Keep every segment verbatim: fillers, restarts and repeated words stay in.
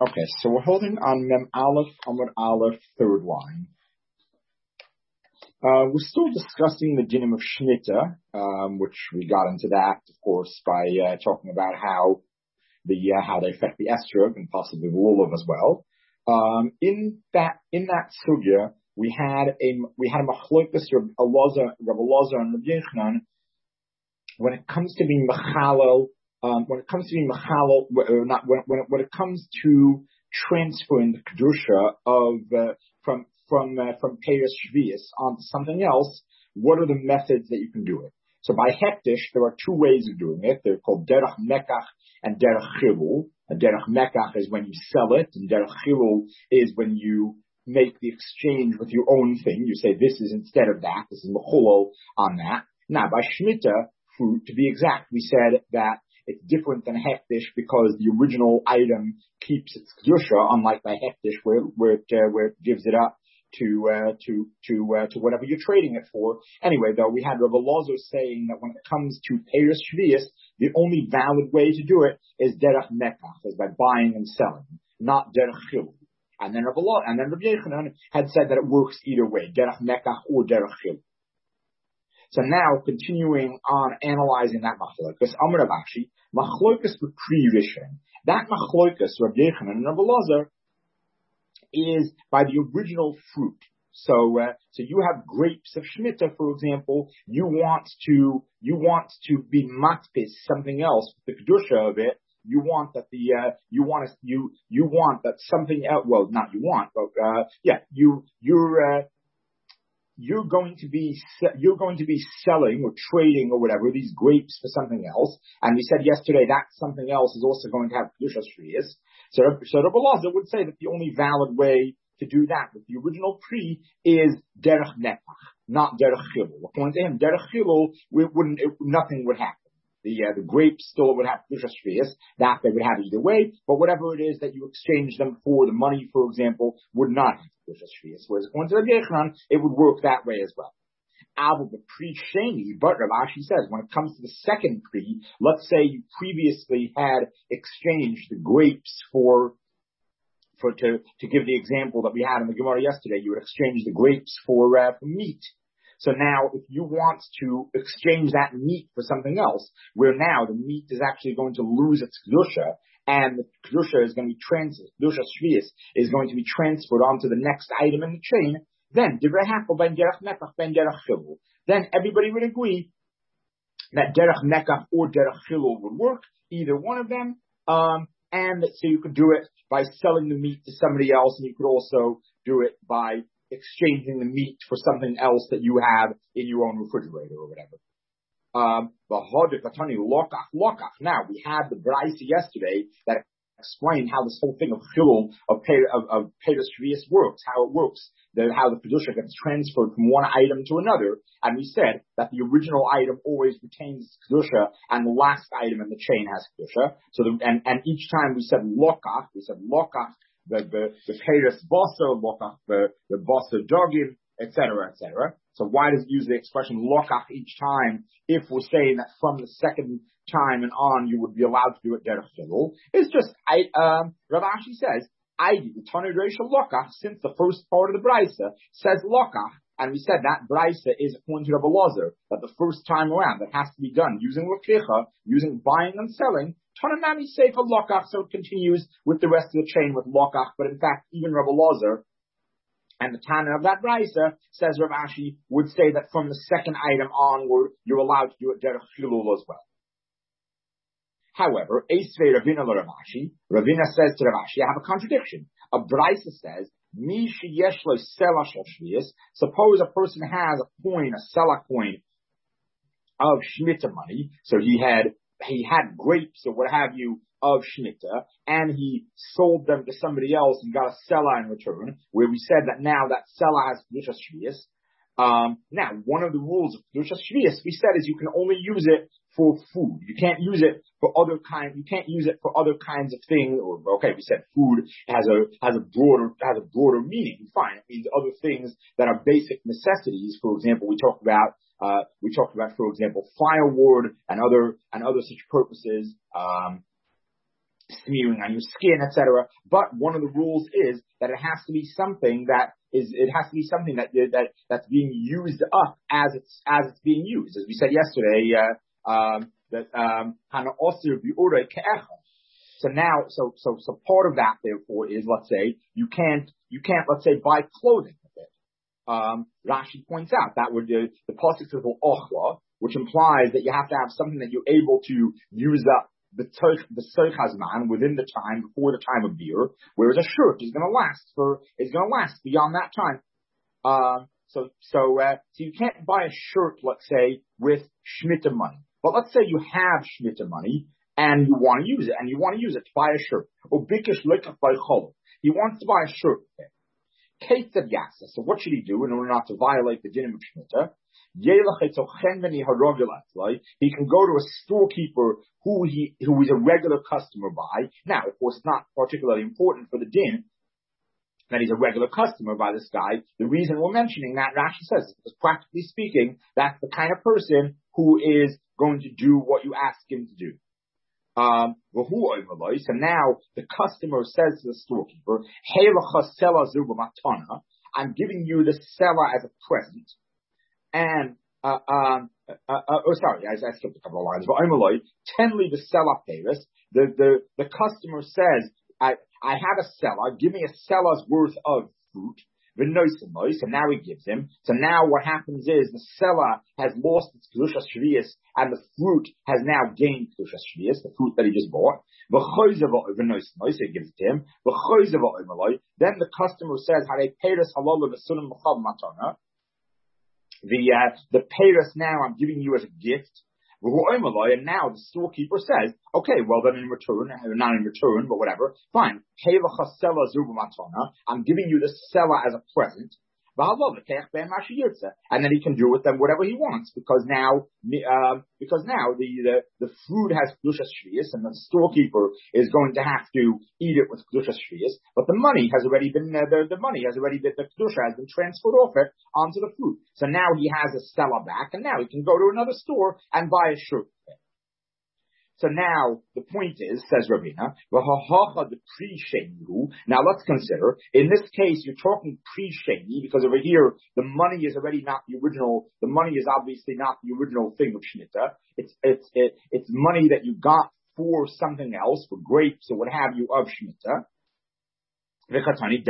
Okay, so we're holding on Mem Aleph, Amud Aleph, third line. Uh, we're still discussing the dinim of Shemitah, um, which we got into that, of course, by uh, talking about how the uh, how they affect the estrog and possibly the lulav as well. Um, in that in that sugya, we had a we had a machlokas Rabbi Elazar and Rabbi Yochanan when it comes to being mechalel. Um, when it comes to being mechalel, or not when when it, when it comes to transferring the kedusha of uh, from from uh, from Peiros Shvius onto something else, what are the methods that you can do it? So by hektish, there are two ways of doing it. They're called derech mekach and derech chilul. And derech mekach is when you sell it, and derech chilul is when you make the exchange with your own thing. You say, this is instead of that. This is mechulol on that. Now, by Shemitah, fruit, to be exact, we said that it's different than hektish because the original item keeps its kedusha, unlike by hektish where, where it uh, where it gives it up to uh, to to uh, to whatever you're trading it for. Anyway, though, we had Rabbi Elazar saying that when it comes to Peiros Shvius, the only valid way to do it is derech mekach, is by buying and selling, not derech chilul. And then Rabbi Elazar, and then Rabbi Yochanan had said that it works either way, derech mekach or derech chilul. So now, continuing on analyzing that machlokas, Amar Rav Ashi, machlokas b'pri rishon. That machlokas, Rabbi Yochanan and Rabbi Elazar, is by the original fruit. So, uh, so you have grapes of Shemitah, for example. You want to, you want to be matpis something else, the kedusha of it. You want that the, uh, you want to, you, you want that something else. Well, not you want, but uh, yeah, you, you're. Uh, You're going to be you're going to be selling or trading or whatever these grapes for something else, and we said yesterday that something else is also going to have kedusha shvius. So, so Rabbi Elazar would say that the only valid way to do that with the original pre is derech mekach, not derech chilul. According to him, derech chilul, we wouldn't it, nothing would happen. The uh, the grapes still would have kedusha shvius, that they would have either way, but whatever it is that you exchange them for, the money, for example, would not have kedusha shvius. Whereas according to Rabbi Yochanan, it would work that way as well. Aval the pre sheni, but Rav Ashi says when it comes to the second pre, let's say you previously had exchanged the grapes for. For to to give the example that we had in the Gemara yesterday, you would exchange the grapes for uh, for meat. So now, if you want to exchange that meat for something else, where now the meat is actually going to lose its kedusha, and the kedusha is going to be transferred, kedusha shvius is going to be transferred onto the next item in the chain, then divrei hakel ben derech mekach ben derech chilul. Then everybody would agree that derech mekach or derech chilul would work, either one of them, um, and that so you could do it by selling the meat to somebody else, and you could also do it by exchanging the meat for something else that you have in your own refrigerator or whatever. Um, now, we had the Braisa yesterday that explained how this whole thing of chilul, of, of, of Peiros Shvius works, how it works, the, how the kedusha gets transferred from one item to another. And we said that the original item always retains its kedusha, and the last item in the chain has kedusha. So, the, and, and each time we said lokach, we said lokach, the the the Peiros Bosa, lokach, the the Bosa dogim, et cetera, et cetera. So why does it use the expression lokach each time if we're saying that from the second time and on you would be allowed to do it derech chilul? It's just I um Rav Ashi says I the Tanei Reisha lokach, since the first part of the Braisa says lokach, and we said that Braisa is according to Rabbi Elazar that the first time around that has to be done using l'kecha, using buying and selling. Tananami say for lokach, so it continues with the rest of the chain with lokach. But in fact, even Rabbi Elazar and the Tana of that Braisa, says Rav Ashi, would say that from the second item onward, you're allowed to do it derech chilul as well. However, Eisvei Ravina Rav Ashi, Ravina says to Rav Ashi, I have a contradiction. A Braisa says, Mi sheyesh lo sela shel shvius. Suppose a person has a coin, a sela coin of Shemitah money, so he had he had grapes or what have you of Shemitah, and he sold them to somebody else and got a selah in return, where we said that now that selah has kedusha shvius. Um, now, one of the rules of kedusha shvius, we said, is you can only use it for food. You can't use it for other kind. You can't use it for other kinds of things. Or okay, we said food has a has a broader has a broader meaning. Fine, it means other things that are basic necessities. For example, we talked about. Uh, we talked about, for example, firewood and other and other such purposes. Um, smearing on your skin, et cetera. But one of the rules is that it has to be something that is, it has to be something that, that, that's being used up as it's, as it's being used. As we said yesterday, uh, um, that, um, so now, so, so, so part of that, therefore, is, let's say, you can't, you can't, let's say, buy clothing with it. Um, Rashi points out that would, uh, the pasuk says, ochla, which implies that you have to have something that you're able to use up the toich, the soich hazman within the time, before the time of beer, whereas a shirt is going to last for, is going to last beyond that time. Um, so, so, uh, so you can't buy a shirt, let's say, with Shemitah money. But let's say you have Shemitah money, and you want to use it, and you want to use it to buy a shirt. Or bikish lekach by chol. He wants to buy a shirt with it. Kate said yasa. So what should he do in order not to violate the dinim of Shemitah? He can go to a storekeeper who he who is a regular customer by. Now, of course, it's not particularly important for the din that he's a regular customer by this guy. The reason we're mentioning that, Rashi says, is because practically speaking, that's the kind of person who is going to do what you ask him to do. Um, so now the customer says to the storekeeper, I'm giving you the seller as a present. And, uh, um, uh, uh, oh, sorry, I, I skipped a couple of lines, but Omaloi, tenly the seller Paris, the, the, the customer says, I, I have a seller, give me a seller's worth of fruit, v'noisimoi, so now he gives him. So now what happens is the seller has lost its kedushas shvius, and the fruit has now gained kedushas shvius, the fruit that he just bought. V'choizava v'noisimoi, so he gives it to him. V'choizava Omaloi, then the customer says, Hare Paris halal v'sulim m'chav matana. The, uh, the payros now I'm giving you as a gift. And now the storekeeper says, okay, well then in return, not in return, but whatever, fine. I'm giving you the seller as a present. And then he can do with them whatever he wants, because now, um, because now the, the, the food has kedushas shvius, and the storekeeper is going to have to eat it with kedushas shvius, but the money has already been, uh, the, the money has already been, the kedusha has been transferred off it onto the fruit. So now he has a seller back, and now he can go to another store and buy a shirt. So now, the point is, says Ravina, now let's consider, in this case, you're talking pre-sheni, because over here, the money is already not the original, the money is obviously not the original thing of Shemitah. It's, it's, it, it's money that you got for something else, for grapes or what have you, of Shemitah. And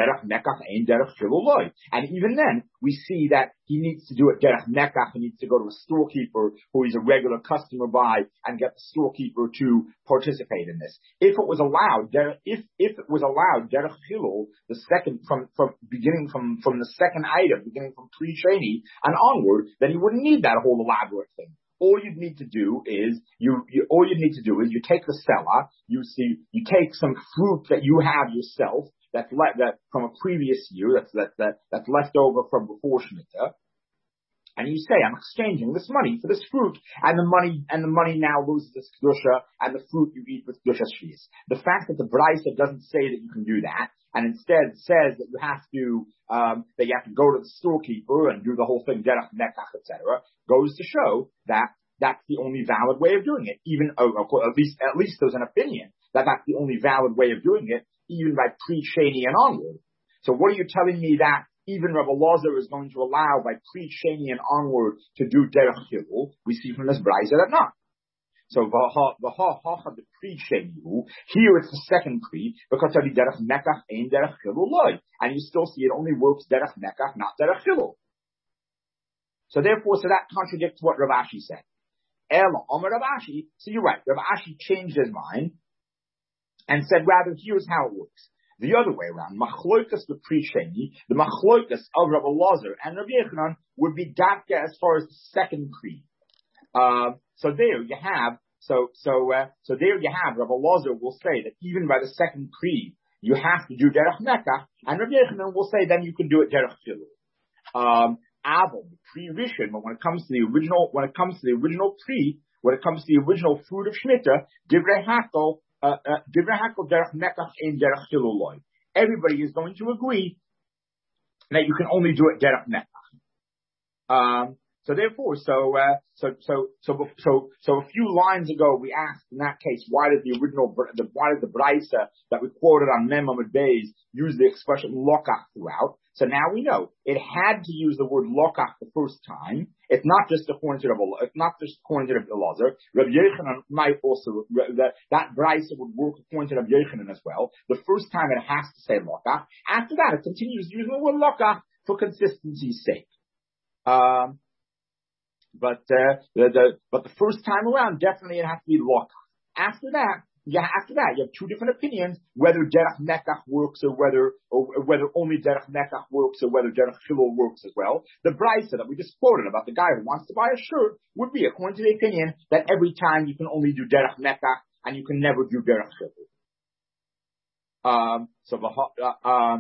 even then, we see that he needs to do it derech mekach. He needs to go to a storekeeper who he's a regular customer by and get the storekeeper to participate in this. If it was allowed, if if it was allowed derech chilul, the second from from beginning from from the second item, beginning from pre-sheni and onward, then you wouldn't need that whole elaborate thing. All you'd need to do is you, you all you need to do is you take the seller, you see you take some fruit that you have yourself. That's le- that from a previous year, that's that, that that's left over from before Shemitah, and you say, I'm exchanging this money for this fruit, and the money and the money now loses its kedusha, and the fruit you eat with kedusha shvius. The fact that the Braisa doesn't say that you can do that, and instead says that you have to um, that you have to go to the storekeeper and do the whole thing derech mekach, et cetera, goes to show that that's the only valid way of doing it. Even oh, at least at least there's an opinion that that's the only valid way of doing it, even by pre-sheni and onward. So what are you telling me that even Rabbi Lazar is going to allow by pre-sheni and onward to do derech chilul? We see from this brayza that not. So the pre-sheni, here it's the second pre, because of the derech mekach and derech chilul loy, and you still see it only works derech mekach, not derech chilul. So therefore, so that contradicts what Rav Ashi said. Ela Omer Rav Ashi. So you're right. Rav Ashi changed his mind and said, rather, here's how it works. The other way around, machloikas with pre-sheni, the machloikas of Rabbi Lazar and Rabbi Yechanan would be dafka as far as the second pre. Uh, so there you have, so so uh, so there you have, Rabbi Lazar will say that even by the second pre, you have to do derech mekach, and Rabbi Yechanan will say then you can do it derech chilul. Um, Aval, the pre-rishon, but when it comes to the original, when it comes to the original pre, when it comes to the original fruit of Shemitah, divrei hakel. Uh, uh, Everybody is going to agree that you can only do it derech mekach. Um, So therefore, so, uh, so, so, so, so, so a few lines ago, we asked in that case, why did the original, the, why did the Braisa that we quoted on Mem Amud Beis use the expression lokach throughout? So now we know it had to use the word lokach the first time. It's not just according to Rabbi, it's not just according to Rabbi Elazar. Rabbi Yochanan might also, that, that Braisa would work according to Rabbi Yochanan as well. The first time it has to say lokach. After that, it continues using the word lokach for consistency's sake. Um, But uh, the, the but the first time around, definitely it has to be lokach. After that, yeah, after that, you have two different opinions whether derech mekach works or whether or whether only derech mekach works or whether derech chilul works as well. The brisa that we just quoted about the guy who wants to buy a shirt would be according to the opinion that every time you can only do derech mekach and you can never do derech chilul. Um, so the uh, um,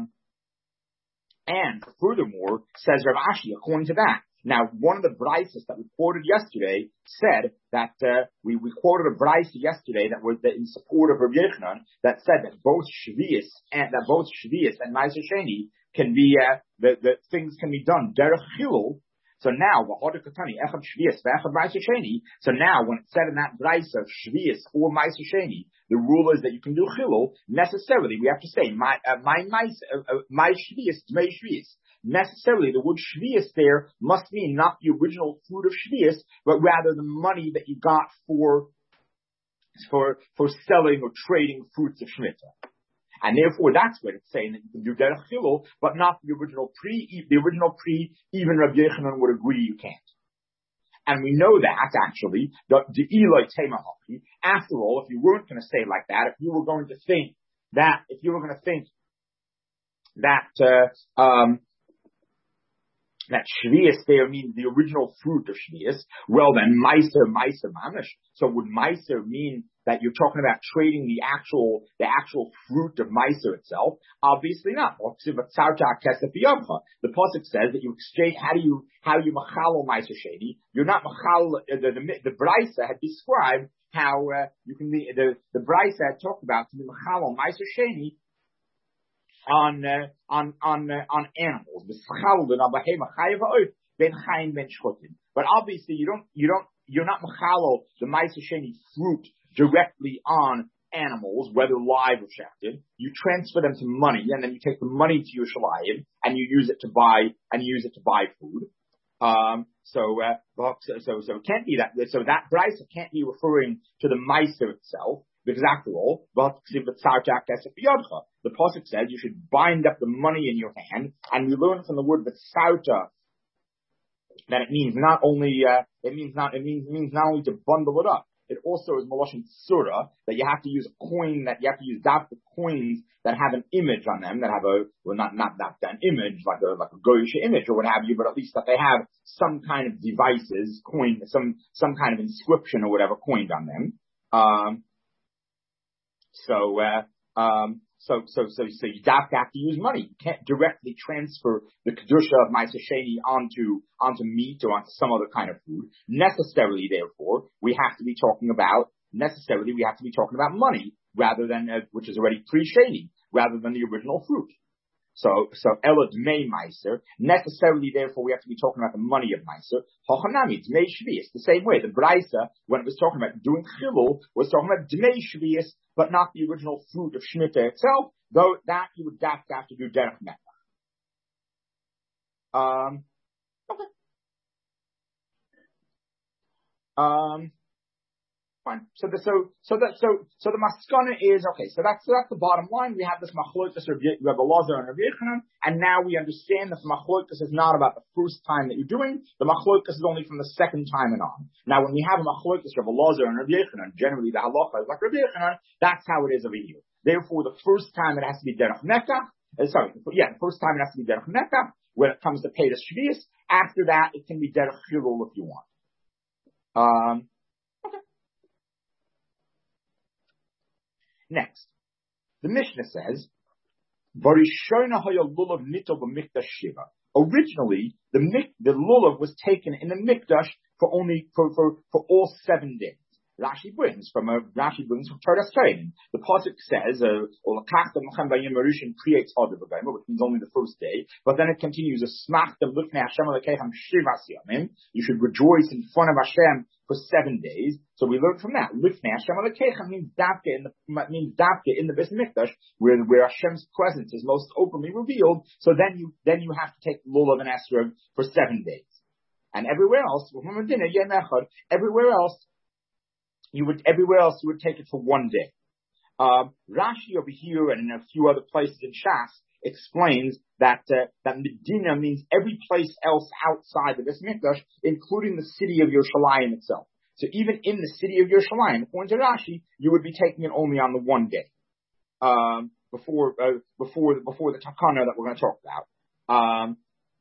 and furthermore, says Rav Ashi, according to that. Now, one of the brises that we quoted yesterday said that uh, we, we quoted a brise yesterday that was that in support of Rabbi Yochanan that said that both shvius and that both shvius and Ma'aser Sheni can be uh, that that things can be done derech chilul. So now, echad shvius ve'echad Ma'aser Sheni. So now, when it's said in that brise of shvius or Ma'aser Sheni, the rule is that you can do chilul. Necessarily, we have to say my uh, my my shvius dmei shvius. Necessarily, the word shvius there must mean not the original fruit of shvius, but rather the money that you got for for for selling or trading fruits of shmita. And therefore, that's what it's saying that you can do derech chilul, but not the original pre. The original pre, even Rabbi Yochanan would agree you can't. And we know that actually the the Eloi Temahachi. After all, if you weren't going to say it like that, if you were going to think that, if you were going to think that. Uh, um, That shvius there means the original fruit of shvius. Well, then meiser, meiser mamish. So would meiser mean that you're talking about trading the actual, the actual fruit of meiser itself? Obviously not. The pasuk says that you exchange. How do you, how do you machal meiser sheni? You're not machal. The the, the brisa had described how uh, you can be the the brisa had talked about to be machal meiser sheni. On uh, on on uh, on animals, but obviously you don't you don't you're not machalo the Ma'aser Sheni fruit directly on animals, whether live or shafted. You transfer them to money, and then you take the money to Yerushalayim and you use it to buy and you use it to buy food. Um, so uh, so so it can't be that. So that brisa can't be referring to the Ma'aser itself. Because after all, the pasuk says you should bind up the money in your hand, and we learn from the word "v'tzarta" that it means not only uh, it means not it means it means not only to bundle it up. It also is maloshin surah that you have to use a coin that you have to use daf the coins that have an image on them that have a well not not not an image like a like a goyish image or what have you, but at least that they have some kind of devices coined some some kind of inscription or whatever coined on them. Um, So, uh, um, so, so, so, so you have to use money. You can't directly transfer the kedusha of Ma'aser Sheni onto, onto meat or onto some other kind of food. Necessarily, therefore, we have to be talking about, necessarily we have to be talking about money rather than, uh, which is already pre-Sheni, rather than the original fruit. So, so Elad Dmei Meiser, necessarily, therefore, we have to be talking about the money of Meiser. Hochanami, Dmei Shvius, the same way. The Braisa, when it was talking about doing chilul, was talking about Dmei Shvius, but not the original fruit of Shemitah itself, though that you would have to, have to do derech mekach. Um, okay. Um, Fine. So the so so that so so the maskana is okay. So that's so that's the bottom line. We have this machlokas of Rabbi Elazar and Rabbi Yochanan, and now we understand that the machlokas is not about the first time that you're doing. The machlokas is only from the second time and on. Now, when we have a machlokas of Rabbi Elazar and Rabbi Yochanan, generally the halacha is like Rabbi Yochanan. That's how it is over here. Therefore, the first time it has to be derech mekach. Uh, sorry, yeah, the first time it has to be derech mekach. When it comes to peiros shvius, after that it can be derech chilul if you want. Um. Next, the Mishnah says, originally, the, the lulav was taken in the mikdash for only, for, for, for all seven days. Rashi brings from a Rashi brings from Torah Strain. The pasuk says, uh, creates other which means only the first day, but then it continues, you should rejoice in front of Hashem for seven days. So we learn from that. Lifnei Hashem Elokeichem means davke in the means davke in the Beis Mikdash, where where Hashem's presence is most openly revealed. So then you then you have to take lulav and esrog for seven days, and everywhere else, everywhere else you would everywhere else you would take it for one day. Um, Rashi over here and in a few other places in Shas explains that uh, that Medina means every place else outside the Beis Mikdash, including the city of Yerushalayim itself. So even in the city of Yerushalayim, according to Rashi, you would be taking it only on the one day um, before uh, before before the takana that we're going to talk about. Um,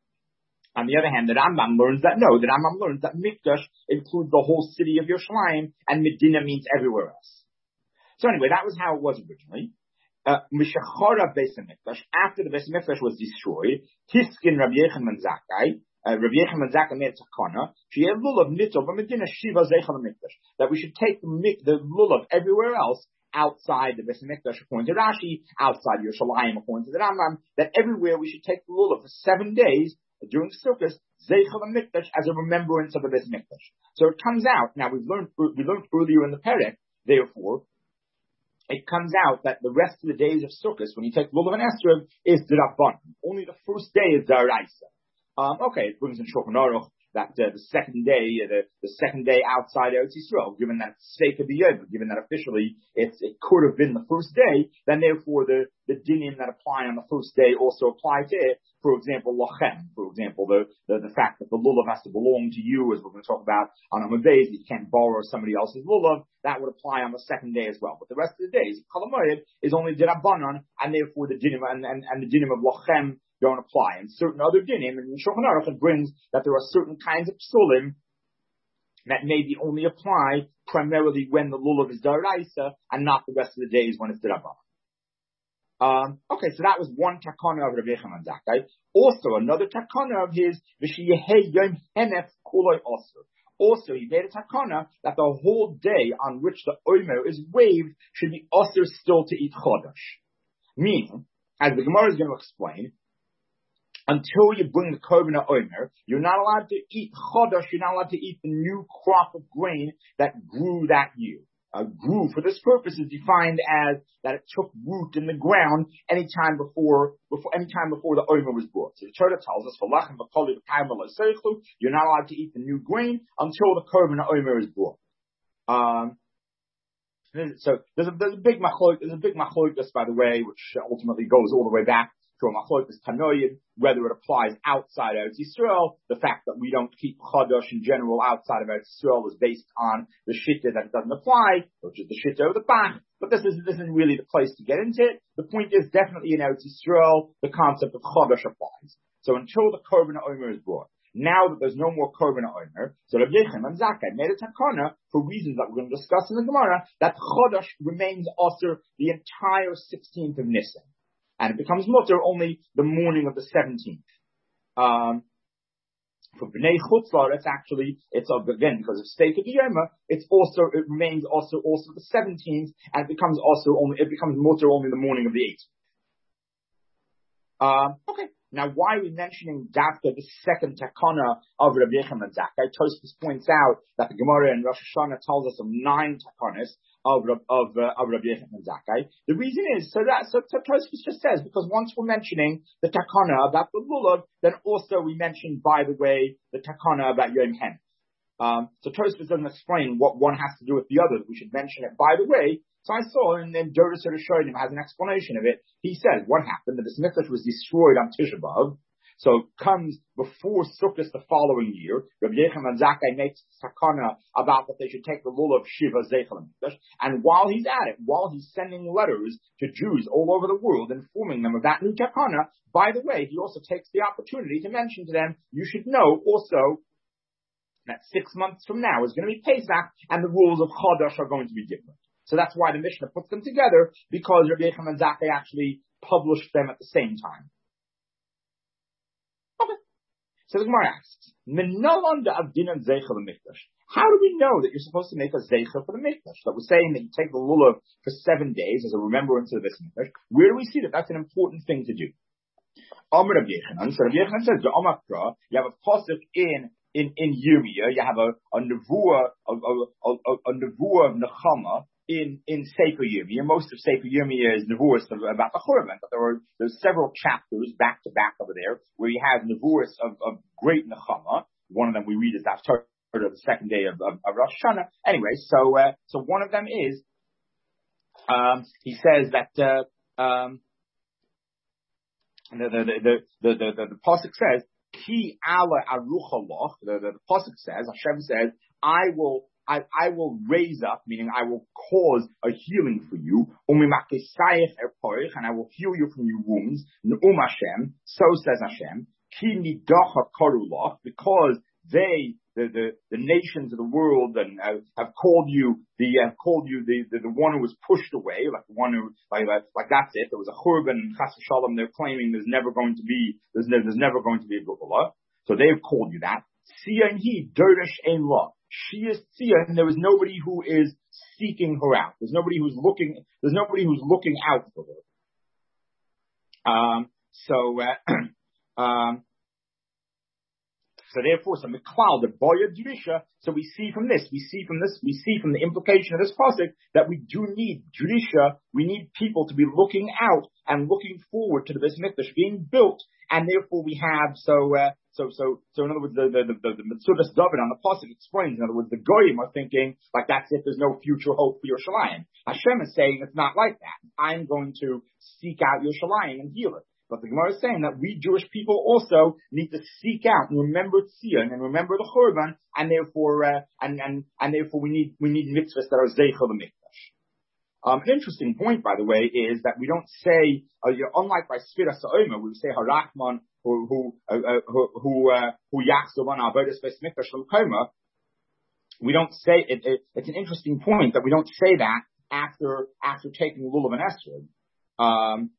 on the other hand, the Rambam learns that no, the Rambam learns that Mikdash includes the whole city of Yerushalayim, and Medina means everywhere else. So anyway, that was how it was originally. Mishachara Beis Hamikdash, after the Beis Hamikdash was destroyed, Hiskin Rabbi Yochanan ben Zakkai, Rabbi Yochanan ben Zakkai made takana, she'eh lulav nitol b'Medina shiva zeichel Hamikdash, that we should take the, the lulav everywhere else outside the Beis Hamikdash, according to Rashi, outside Yerushalayim, according to the Rambam, that everywhere we should take the lulav for seven days during Sukkot, zeichel Hamikdash, as a remembrance of the Beis Hamikdash. So it comes out, now we've learned, we learned earlier in the Perek, therefore, it comes out that the rest of the days of Sukkot, when you take lulav and esrog, is d'Rabbanan. Only the first day is d'Oraisa. Um, okay, it brings in Shulchan Aruch that uh, the second day, uh, the, the second day outside Eretz Yisrael, given that it's Sefer b'Yom, given that officially it's, it could have been the first day, then therefore the, the dinim that apply on the first day also apply to it. For example, lachem, for example, the, the, the fact that the lulav has to belong to you, as we're going to talk about on Amud Beis, you can't borrow somebody else's lulav, that would apply on the second day as well. But the rest of the days, Chol HaMoed is only d'Rabbanan, and therefore the dinim, and, and, and the dinim of lachem don't apply. And certain other dinim, and Shulchan Aruch, it brings that there are certain kinds of psulim that maybe only apply primarily when the lulav is d'Oraisa, and not the rest of the days when it's d'Rabbanan. Um, okay, so that was one takana of Rabbi Yochanan ben Zakkai. Also, another takana of his, v'sheyehei yom henef kuloi osur. Also, he made a takana that the whole day on which the omer is waved should be osur still to eat chodesh. Meaning, as the Gemara is going to explain, until you bring the korban omer, you're not allowed to eat chodesh, you're not allowed to eat the new crop of grain that grew that year. Uh, grew for this purpose is defined as that it took root in the ground any time before, before any time before the omer was brought. So the Torah tells us, you're not allowed to eat the new grain until the korban omer is brought. Um, so there's a, there's a big machlok, there's a big machlokes, by the way, which ultimately goes all the way back to a machlokes tanoid, whether it applies outside Eretz Yisrael. The fact that we don't keep Chodesh in general outside of Eretz Yisrael is based on the shitta that it doesn't apply, which is the shitta of the Bach. But this, is, this isn't really the place to get into it. The point is definitely in Eretz Yisrael, the concept of Chodesh applies. So until the korban omer is brought, now that there's no more korban omer, so Rabbi Yochanan ben Zakkai made a takana for reasons that we're going to discuss in the Gemara, that Chodesh remains also the entire sixteenth of Nisan. And it becomes mutter only the morning of the seventeenth. Um, for Bnei Chutzlar, it's actually, it's again, because of Sefer b'Yom, it's also, it remains also, also the seventeenth, and it becomes also only, it becomes mutter only the morning of the eighteenth. Um, okay. Now, why are we mentioning Dafka, the second takana of Rabbi Yochanan ben Zakkai? Tosfos points out that the Gemara in Rosh Hashanah tells us of nine takanas of of uh, of Rabbi Yochanan ben Zakkai. The reason is so that so, so Tosfos just says, because once we're mentioning the takana about the lulav, then also we mention, by the way, the takana about Yom Hen. Um, so Tosfos doesn't explain what one has to do with the other. We should mention it, by the way. So I saw, and then Doris Rishonim has an explanation of it. He said, what happened? That the Beis Mikdash was destroyed on Tisha B'Av. So it comes before Sukkot the following year. Rabbi Yochanan ben Zakkai makes takana about that they should take the lulav shiva zeichel Mikdash. And while he's at it, while he's sending letters to Jews all over the world, informing them of that new takana, by the way, he also takes the opportunity to mention to them, you should know also that six months from now is going to be Pesach, and the rules of Chodesh are going to be different. So that's why the Mishnah puts them together, because Rabbi Yochanan ben Zakkai actually published them at the same time. Okay. So the Gemara asks, How do we know that you're supposed to make a zeicha for the mikdash? That we're saying that you take the lulav for seven days as a remembrance of this mikdash. Where do we see that that's an important thing to do? Amar Rabbi Yechanan. So Rabbi Yechanan says, the Amakra, you have a pasuk in in in Yirmiyah, you have a a nevuah a a, a, a nevuah of Nechama in in Sefer Yirmiyah. Most of Sefer Yirmiyah is nevuahs about the Churban, but there are there's several chapters back to back over there where you have nevuahs of, of great Nechama. One of them we read is after the second day of, of, of Rosh Hashanah. Anyway, so uh, so one of them is um, he says that. Uh, um, The the the the the, the, the, the pasuk says, "Ki ala arucha loch." The, the the pasuk says, Hashem says, "I will I I will raise up," meaning I will cause a healing for you. Umimakesayich erpoich, and I will heal you from your wounds. Ne'um Hashem. So says Hashem, "Ki nidacha karuloch," because they the, the the nations of the world and uh, have called you the uh, called you the, the the one who was pushed away, like the one who like like, like that's it. There was a churban and chas v'shalom. They're claiming there's never going to be there's never, there's never going to be a Geulah. So they have called you that. Tzia and he dervish ein la. She is tzia, and there is nobody who is seeking her out. There's nobody who's looking. There's nobody who's looking out for her. Um. So. Uh, um. So therefore, so Miklal, the boya Judisha, so we see from this, we see from this, we see from the implication of this pasuk that we do need Judisha, we need people to be looking out and looking forward to the Beis Mikdash being built, and therefore we have, so, uh, so, so, so in other words, the, the, the, the, the Metzudas David on the pasuk explains, in other words, the Goyim are thinking, like that's it, there's no future hope for Yerushalayim. Hashem is saying it's not like that. I'm going to seek out Yerushalayim and heal it. But the Gemara is saying that we Jewish people also need to seek out and remember Tzion and remember the Churban, and therefore, uh, and, and, and therefore we need, we need mitzvahs that are zeicha l'mikdash. Um, an interesting point, by the way, is that we don't say, uh, you know, unlike by Sfira Sa'oma, we say Harachman, who, who, uh, uh, who, who, uh, who yachzov on avodas beis mikdash l'koma. We don't say, it, it, it's an interesting point that we don't say that after, after taking lulav and esrog. Um,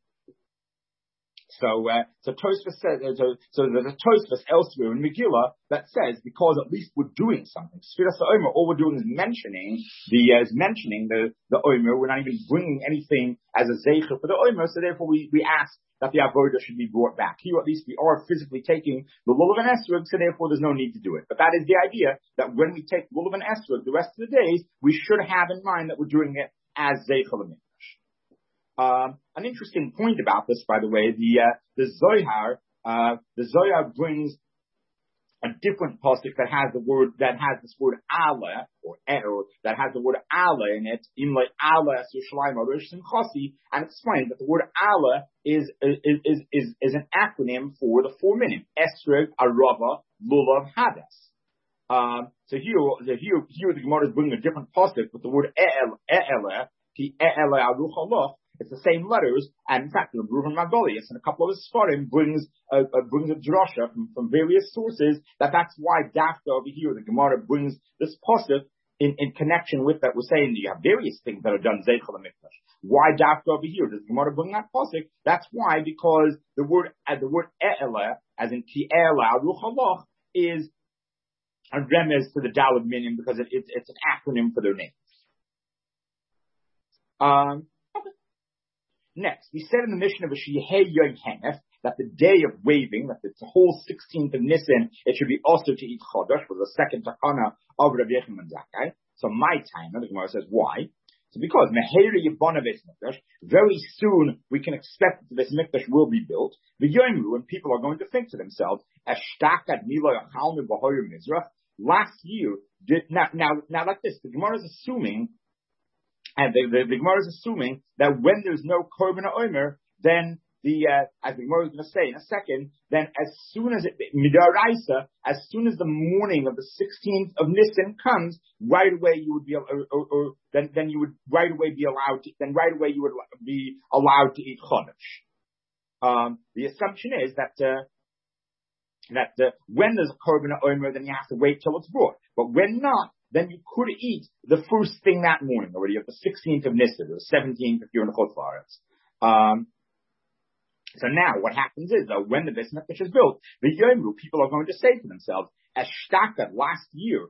So, uh, so Tosfos says, uh, so, so there's a Tosfos elsewhere in Megillah that says because at least we're doing something. Sfiras HaOmer, all we're doing is mentioning the, uh, is mentioning the, the Omer. We're not even bringing anything as a Zeicha for the Omer, so therefore we, we ask that the Avodah should be brought back. Here at least we are physically taking the Lulav and Esrog, so therefore there's no need to do it. But that is the idea that when we take Lulav and Esrog the rest of the days, we should have in mind that we're doing it as Zeicha L'Mikdash. Um, an interesting point about this, by the way, the uh, the Zohar, uh, the Zohar brings a different pasuk that has the word that has this word Allah or or that has the word Allah in it, in like Allah Yerushalayim Arush Simchasi, and explains that the word Allah is is is is, is an acronym for the four minim Esrog, Arava, Lulav, Hadas. Um, so here, so here, here the Gemara is bringing a different pasuk with the word E'el, E'ela, the E'ela Aruch Allah. It's the same letters, and in fact, the Reuven Magolius and a couple of his Sfarim brings a, a brings a drasha from, from various sources that that's why Dafka over here, the Gemara brings this pasuk in, in connection with that. We're saying that you have various things that are done Zeicha L'Mikdash. Why Dafka over here? Does the Gemara bring that pasuk? That's why, because the word uh, the word E'ela, as in Ki E'ela Aruch Allah, is a remez to the Daled Minim because it, it, it's an acronym for their names. Um. Next, we said in the mission of a Shehei Yom Henef that the day of waving, that it's the whole sixteenth of Nisan, it should be also to eat Chodesh, was the second takana of Rabbi Yechanan Zakkai. So my time, the Gemara says, why? So because Meheri Yibana Beis Mikdash, very soon we can expect that this Mikdash will be built. The Yomru, and people are going to think to themselves, Eshtakat Milo Yachalmi B'Hoyer Mizrach. Last year, did, now, now, now like this, the Gemara is assuming. And the, the, the Gemara is assuming that when there's no Korban Omer, then the, uh, as the Gemara is going to say in a second, then as soon as it, Midaraisa, as soon as the morning of the sixteenth of Nisan comes, right away you would be, or, or, or then, then you would right away be allowed to, then right away you would be allowed to eat Chodesh. Um, the assumption is that, uh, that, uh, when there's a Korban Omer, then you have to wait till it's brought. But when not, then you could eat the first thing that morning already, of the sixteenth of Nisan, or the seventeenth if you're in the Chutz La'aretz. Um, so now what happens is, though, when the Beis Mikdash is built, the Yomru, people are going to say to themselves, Eshtaka last year,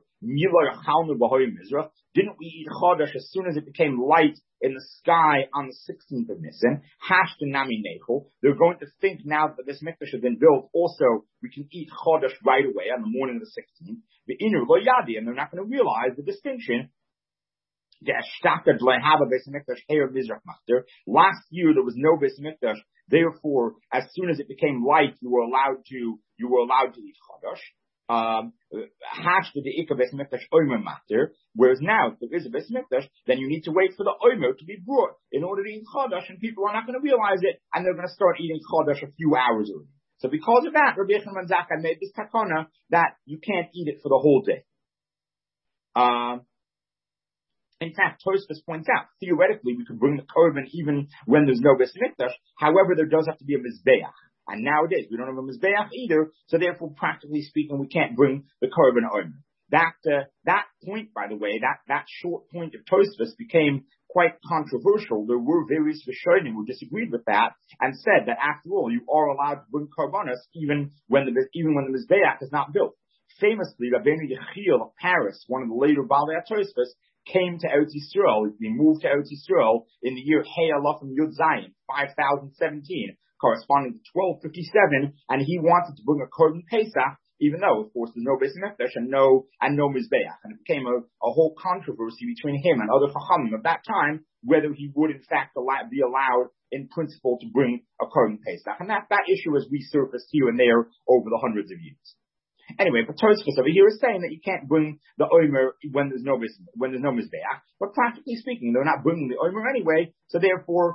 didn't we eat Chodesh as soon as it became light in the sky on the sixteenth of Nisan? Hashtanami Nechel. They're going to think now that this mikdash has been built, also we can eat Chodesh right away on the morning of the sixteenth. The inner lo yadi, and they're not going to realize the distinction. Last year there was no Beis Mikdash. Therefore, as soon as it became light, you were allowed to you were allowed to eat Chodesh. Um, whereas now, if there is a Beis Mikdash, then you need to wait for the Omer to be brought in order to eat Chodesh, and people are not going to realize it, and they're going to start eating Chodesh a few hours early. So because of that, Rabbi Yochanan ben Zakkai made this takana that you can't eat it for the whole day. Um, In fact, Tosfos points out, theoretically, we could bring the korban even when there's no Beis Mikdash. However, there does have to be a mizbeach. And nowadays, we don't have a mizbeach either, so therefore, practically speaking, we can't bring the korban omer. That, uh, that point, by the way, that, that short point of Tosfos became quite controversial. There were various Rishonim who disagreed with that and said that, after all, you are allowed to bring korbanos even when the, even when the mizbeach is not built. Famously, Rabbeinu Yechiel of Paris, one of the later Balei Tosfos, came to Eretz Yisrael. He moved to Eretz Yisrael in the year Hey Alafim Yud Zayin, five thousand seventeen, corresponding to twelve fifty-seven, and he wanted to bring a korban Pesach, even though, of course, there's no Beis Mikdash and no and no Mizbeach, and it became a, a whole controversy between him and other Chachamim of that time whether he would in fact allow, be allowed in principle to bring a korban Pesach, and that that issue has resurfaced here and there over the hundreds of years. Anyway, but Tosfos over here is saying that you can't bring the Omer when there's no when there's no Mizbeach. But practically speaking, they're not bringing the Omer anyway. So therefore,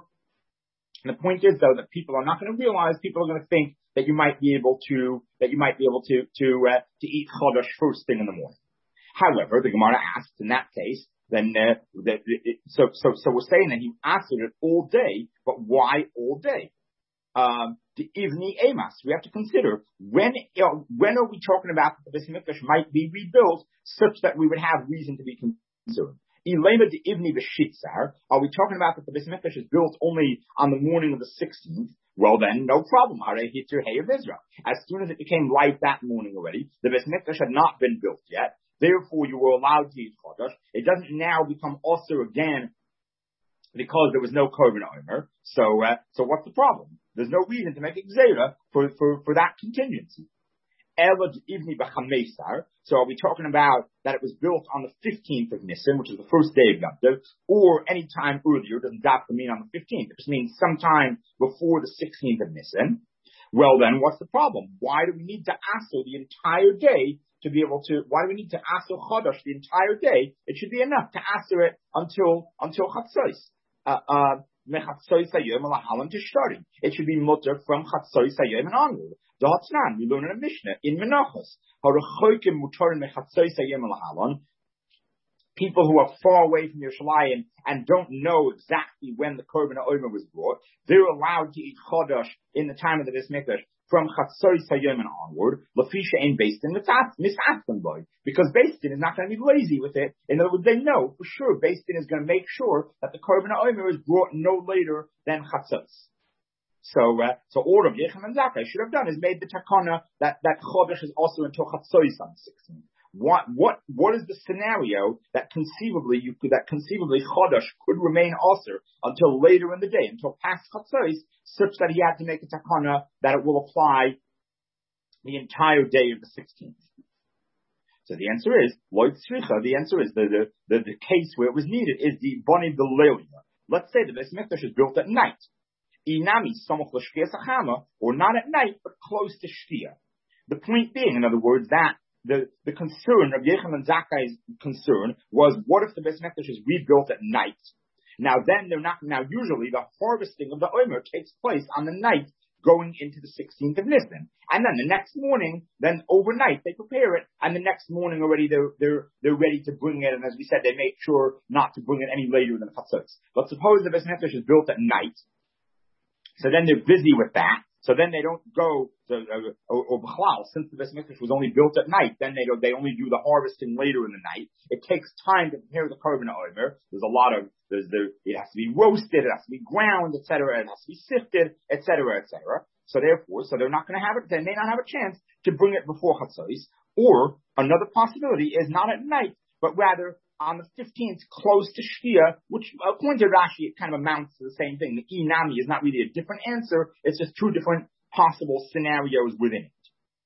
the point is though that people are not going to realize. People are going to think that you might be able to that you might be able to to uh, to eat Chodesh first thing in the morning. However, the Gemara asks in that case, then uh, that it, so so so we're saying that he answered it all day, but why all day? Um, the Ivni Emas. We have to consider when you know, when are we talking about that the Beis Mikdash might be rebuilt such that we would have reason to be concerned. Ilema the Ivni B'Shitzar. Are we talking about that the Beis Mikdash is built only on the morning of the sixteenth? Well then, no problem. Harei Hitur Hey of Israel. As soon as it became light that morning already, the Beis Mikdash had not been built yet. Therefore, you were allowed to eat Chodesh. It doesn't now become Osir again because there was no korban omer. So, uh, so what's the problem? There's no reason to make a gzeira for, for, for that contingency. Elad Ivni B'Chameisar. So are we talking about that it was built on the fifteenth of Nisan, which is the first day of Yom Tov, or any time earlier? It doesn't have to mean on the fifteenth. It just means sometime before the sixteenth of Nisan. Well then, what's the problem? Why do we need to aso the entire day to be able to, why do we need to aso Chodesh the entire day? It should be enough to aso it until, until Chatzos. Uh, uh, It should be mutter from Chatzos Hayom and onward. We learn in a Mishnah in Menachos. People who are far away from Yerushalayim and don't know exactly when the Korban Omer was brought, they're allowed to eat Chodesh in the time of the Beis Mikdash from Chatzos Hayom and onward. Lafisha ain't based in Misaston boy, because Beis Din is not going to be lazy with it. In other words, they know for sure Beis Din is going to make sure that the Korban Omer is brought no later than Chatzos. So, uh, so all of Yochanan ben Zakkai should have done is made the takana that that Chodesh is also until Chatzos on the sixteenth. What what what is the scenario that conceivably you could that conceivably Chodesh could remain also until later in the day, until past Chatzos, such that he had to make a takana that it will apply the entire day of the sixteenth. So the answer is loy tzricha. The answer is the the, the the case where it was needed is the boni the lelia. Let's say the Beis Mikdash is built at night. Inami samoch l'shkia sachama, or not at night but close to shkia. The point being, in other words, that The, the concern of Yochanan ben Zakkai's concern was, what if the Beis Mikdash is rebuilt at night? Now then, they're not, now usually the harvesting of the Omer takes place on the night going into the sixteenth of Nisan. And then the next morning, then overnight, they prepare it, and the next morning already they're, they're, they're ready to bring it, and as we said, they make sure not to bring it any later than Chatzos. But suppose the Beis Mikdash is built at night, so then they're busy with that. So then they don't go, to, uh, or, or B'chlal, since the Beis Mikdash was only built at night, then they don't, they only do the harvesting later in the night. It takes time to prepare the Korban Omer. There's a lot of, there's the, it has to be roasted, it has to be ground, et cetera, it has to be sifted, et cetera, et cetera. So therefore, so they're not going to have it, they may not have a chance to bring it before Chatzos, Or another possibility is not at night, but rather on the fifteenth, close to Shkia, which according to Rashi, it kind of amounts to the same thing. The Inami is not really a different answer. It's just two different possible scenarios within it.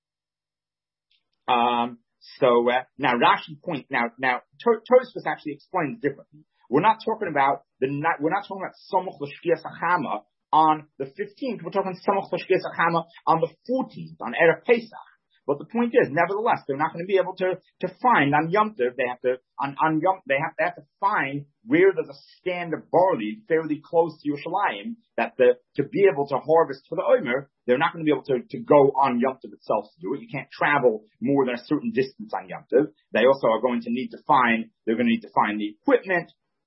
Um, so uh, now Rashi point now now Tosfos actually explains differently. We're not talking about the we're not talking about Samoch l'Shkia Sachama on the fifteenth. We're talking Samoch l'Shkia Sachama on the fourteenth, on Erev Pesach. But the point is, nevertheless, they're not going to be able to, to find on Yom Tov. They have to on, on Yom they have, they have to find where there's a stand of barley fairly close to Yerushalayim that the to be able to harvest for the Omer. They're not going to be able to, to go on Yom Tov itself to do it. You can't travel more than a certain distance on Yom Tov. They also are going to need to find they're going to need to find the equipment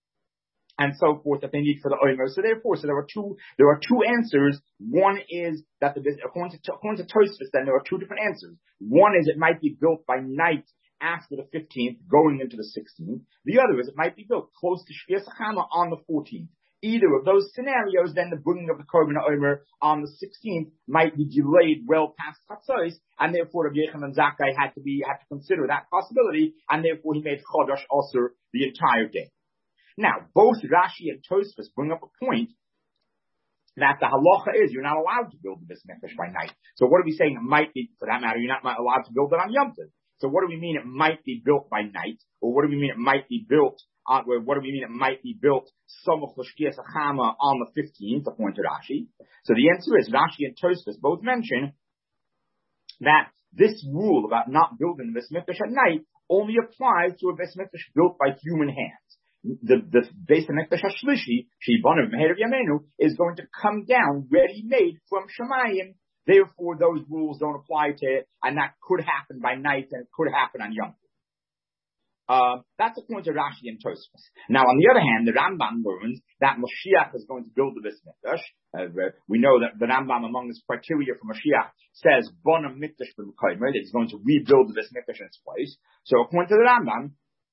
and so forth that they need for the Omer. So therefore, so there are two, there are two answers. One is that the, according to, according to Tosfos, then there are two different answers. One is it might be built by night after the fifteenth, going into the sixteenth. The other is it might be built close to Shkia Sachama on the fourteenth. Either of those scenarios, then the bringing of the Korban Omer on the sixteenth might be delayed well past Chatzos, and therefore Rabbi Yochanan Zakkai had to be, had to consider that possibility, and therefore he made Chodosh Osir the entire day. Now, both Rashi and Tosfos bring up a point that the halacha is you're not allowed to build the Beis Mikdash by night. So what are we saying? It might be, for that matter, you're not allowed to build it on Yom Tov. So what do we mean it might be built by night? Or what do we mean it might be built on, what do we mean it might be built Samoch l'Shkia Sachama on the fifteenth, according to Rashi? So the answer is Rashi and Tosfos both mention that this rule about not building the Beis Mikdash at night only applies to a Beis Mikdash built by human hands. The, the Beis Hamikdash HaShlishi, Sheibanav Meher of Yameinu, is going to come down ready-made from Shemayim. Therefore, those rules don't apply to it, and that could happen by night, and it could happen on Yom Tov. Uh, that's according to Rashi and Tosfos. Now, on the other hand, the Rambam learns that Mashiach is going to build the Beis Mikdash. Uh, we know that the Rambam, among his criteria for Mashiach, says Bona Mikdash b'Mekaymer, that he's going to rebuild the Beis Mikdash in its place. So, according to the Rambam,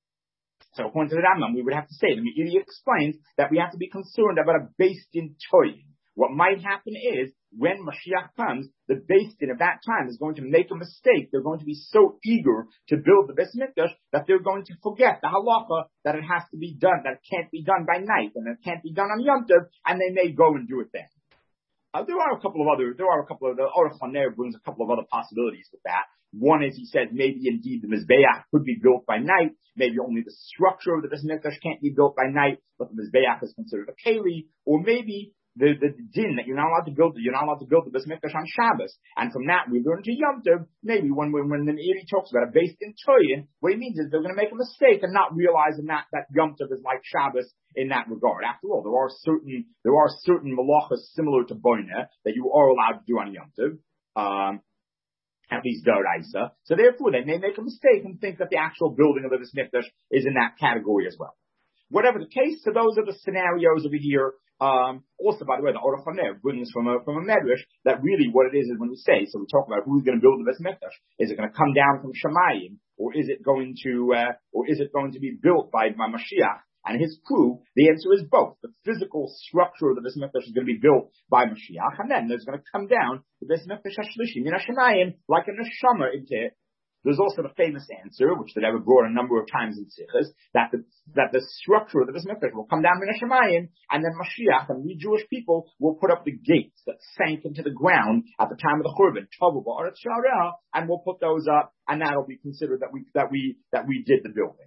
So according to the Rambam, we would have to say, the Meiri explains that we have to be concerned about a Beis Din Toyin. What might happen is, when Mashiach comes, the Beis Din of that time is going to make a mistake. They're going to be so eager to build the Beis Mikdash that they're going to forget the halacha that it has to be done, that it can't be done by night, and it can't be done on Yom Tov, and they may go and do it then. Uh, there are a couple of other, there are a couple of, the Aruch HaNer brings a couple of other possibilities with that. One is, he says, maybe indeed the Mizbeach could be built by night. Maybe only the structure of the Beis Mikdash can't be built by night, but the Mizbeach is considered a Keli. Or maybe the, the din that you're not allowed to build, you're not allowed to build the Beis Mikdash on Shabbos. And from that, we learn to Yom Tov, maybe when, when, when the Meiri talks about a Beis Din Toyin, what he means is they're going to make a mistake and not realizing that, that Yom Tov is like Shabbos in that regard. After all, there are certain, there are certain malachas similar to Boina that you are allowed to do on Yom Tov. Um, at least Doraisa. So therefore, they may make a mistake and think that the actual building of the Beis Mikdash is in that category as well. Whatever the case, so those are the scenarios over here. Um, also, by the way, the Aruch HaNer brings from a, from a medrash that really what it is is when we say, so we talk about who's going to build the Beis Mikdash. Is it going to come down from Shemayim, or is it going to, uh, or is it going to be built by, by Mashiach and his crew? The answer is both. The physical structure of the Beis Mikdash is going to be built by Mashiach, and then there's going to come down the Beis Mikdash HaShlishi, Min HaShemayim, like a neshama into it. There's also the famous answer, which the Rebbe brought a number of times in Sichos, that the, that the structure of the Beis Mikdash will come down Min HaShemayim, and then Mashiach and we Jewish people will put up the gates that sank into the ground at the time of the Churban, Tovu Ba'aretz Shareh, and we'll put those up, and that'll be considered that we, that we, that we did the building.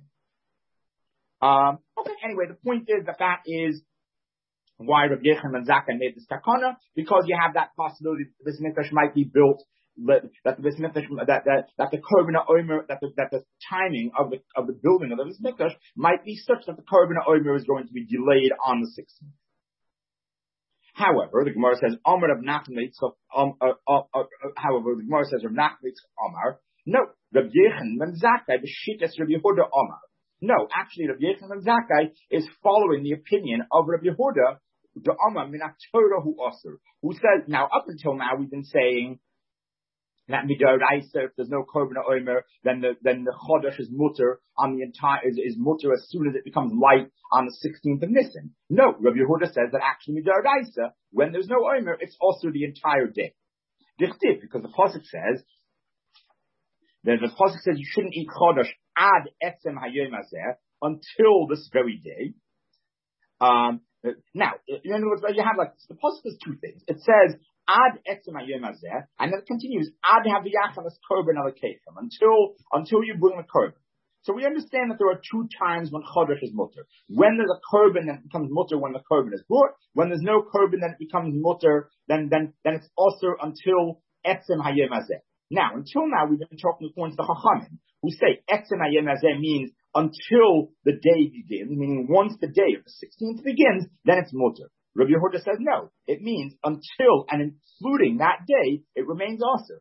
Um, okay, anyway, the point is that that is why Rabbi Yochanan Zakkai made this takana, because you have that possibility that the Beis Mikdash might be built, that the Beis Mikdash, that, that, that the Korban Omer, that the, that the timing of the, of the building of the Beis Mikdash might be such that the Korban Omer is going to be delayed on the sixteenth. However, the Gemara says, Omer of Nachman Yitzchak, um, uh, uh, uh, however, the Gemara says, Rav Nachman Yitzchak Omar, no, Rabbi Yochanan Zakkai, the Shittas Rabbi Yehuda Omar. No, actually, Rabbi Yochanan Zakkai is following the opinion of Rabbi Yehuda, the Omar min Torah hu Osir, who says, now up until now we've been saying that midoraisa, if there's no korban omer, then the then the chodesh is mutter on the entire is, is mutter as soon as it becomes light on the sixteenth of Nisan. No, Rabbi Yehuda says that actually midoraisa, when there's no omer, it's also the entire day. Dichtiv, because the pasuk says, The, the pasuk says you shouldn't eat chodesh ad etzem hayom hazeh, until this very day. Um, now, in other words, you have like the pasuk says two things. It says ad etzem hayom hazeh, and then it continues ad haviyachalas korban alekechem, until until you bring the korban. So we understand that there are two times when chodesh is mutter. When there's a korban, then it becomes mutter when the korban is brought. When there's no korban, then it becomes mutter. Then then then it's also until etzem hayom hazeh. Now, until now, we've been talking according to the Chachamim, who say etzem hayom hazeh means until the day begins, meaning once the day of the sixteenth begins, then it's mutter. Rabbi Yehuda says no. It means until and including that day, it remains also.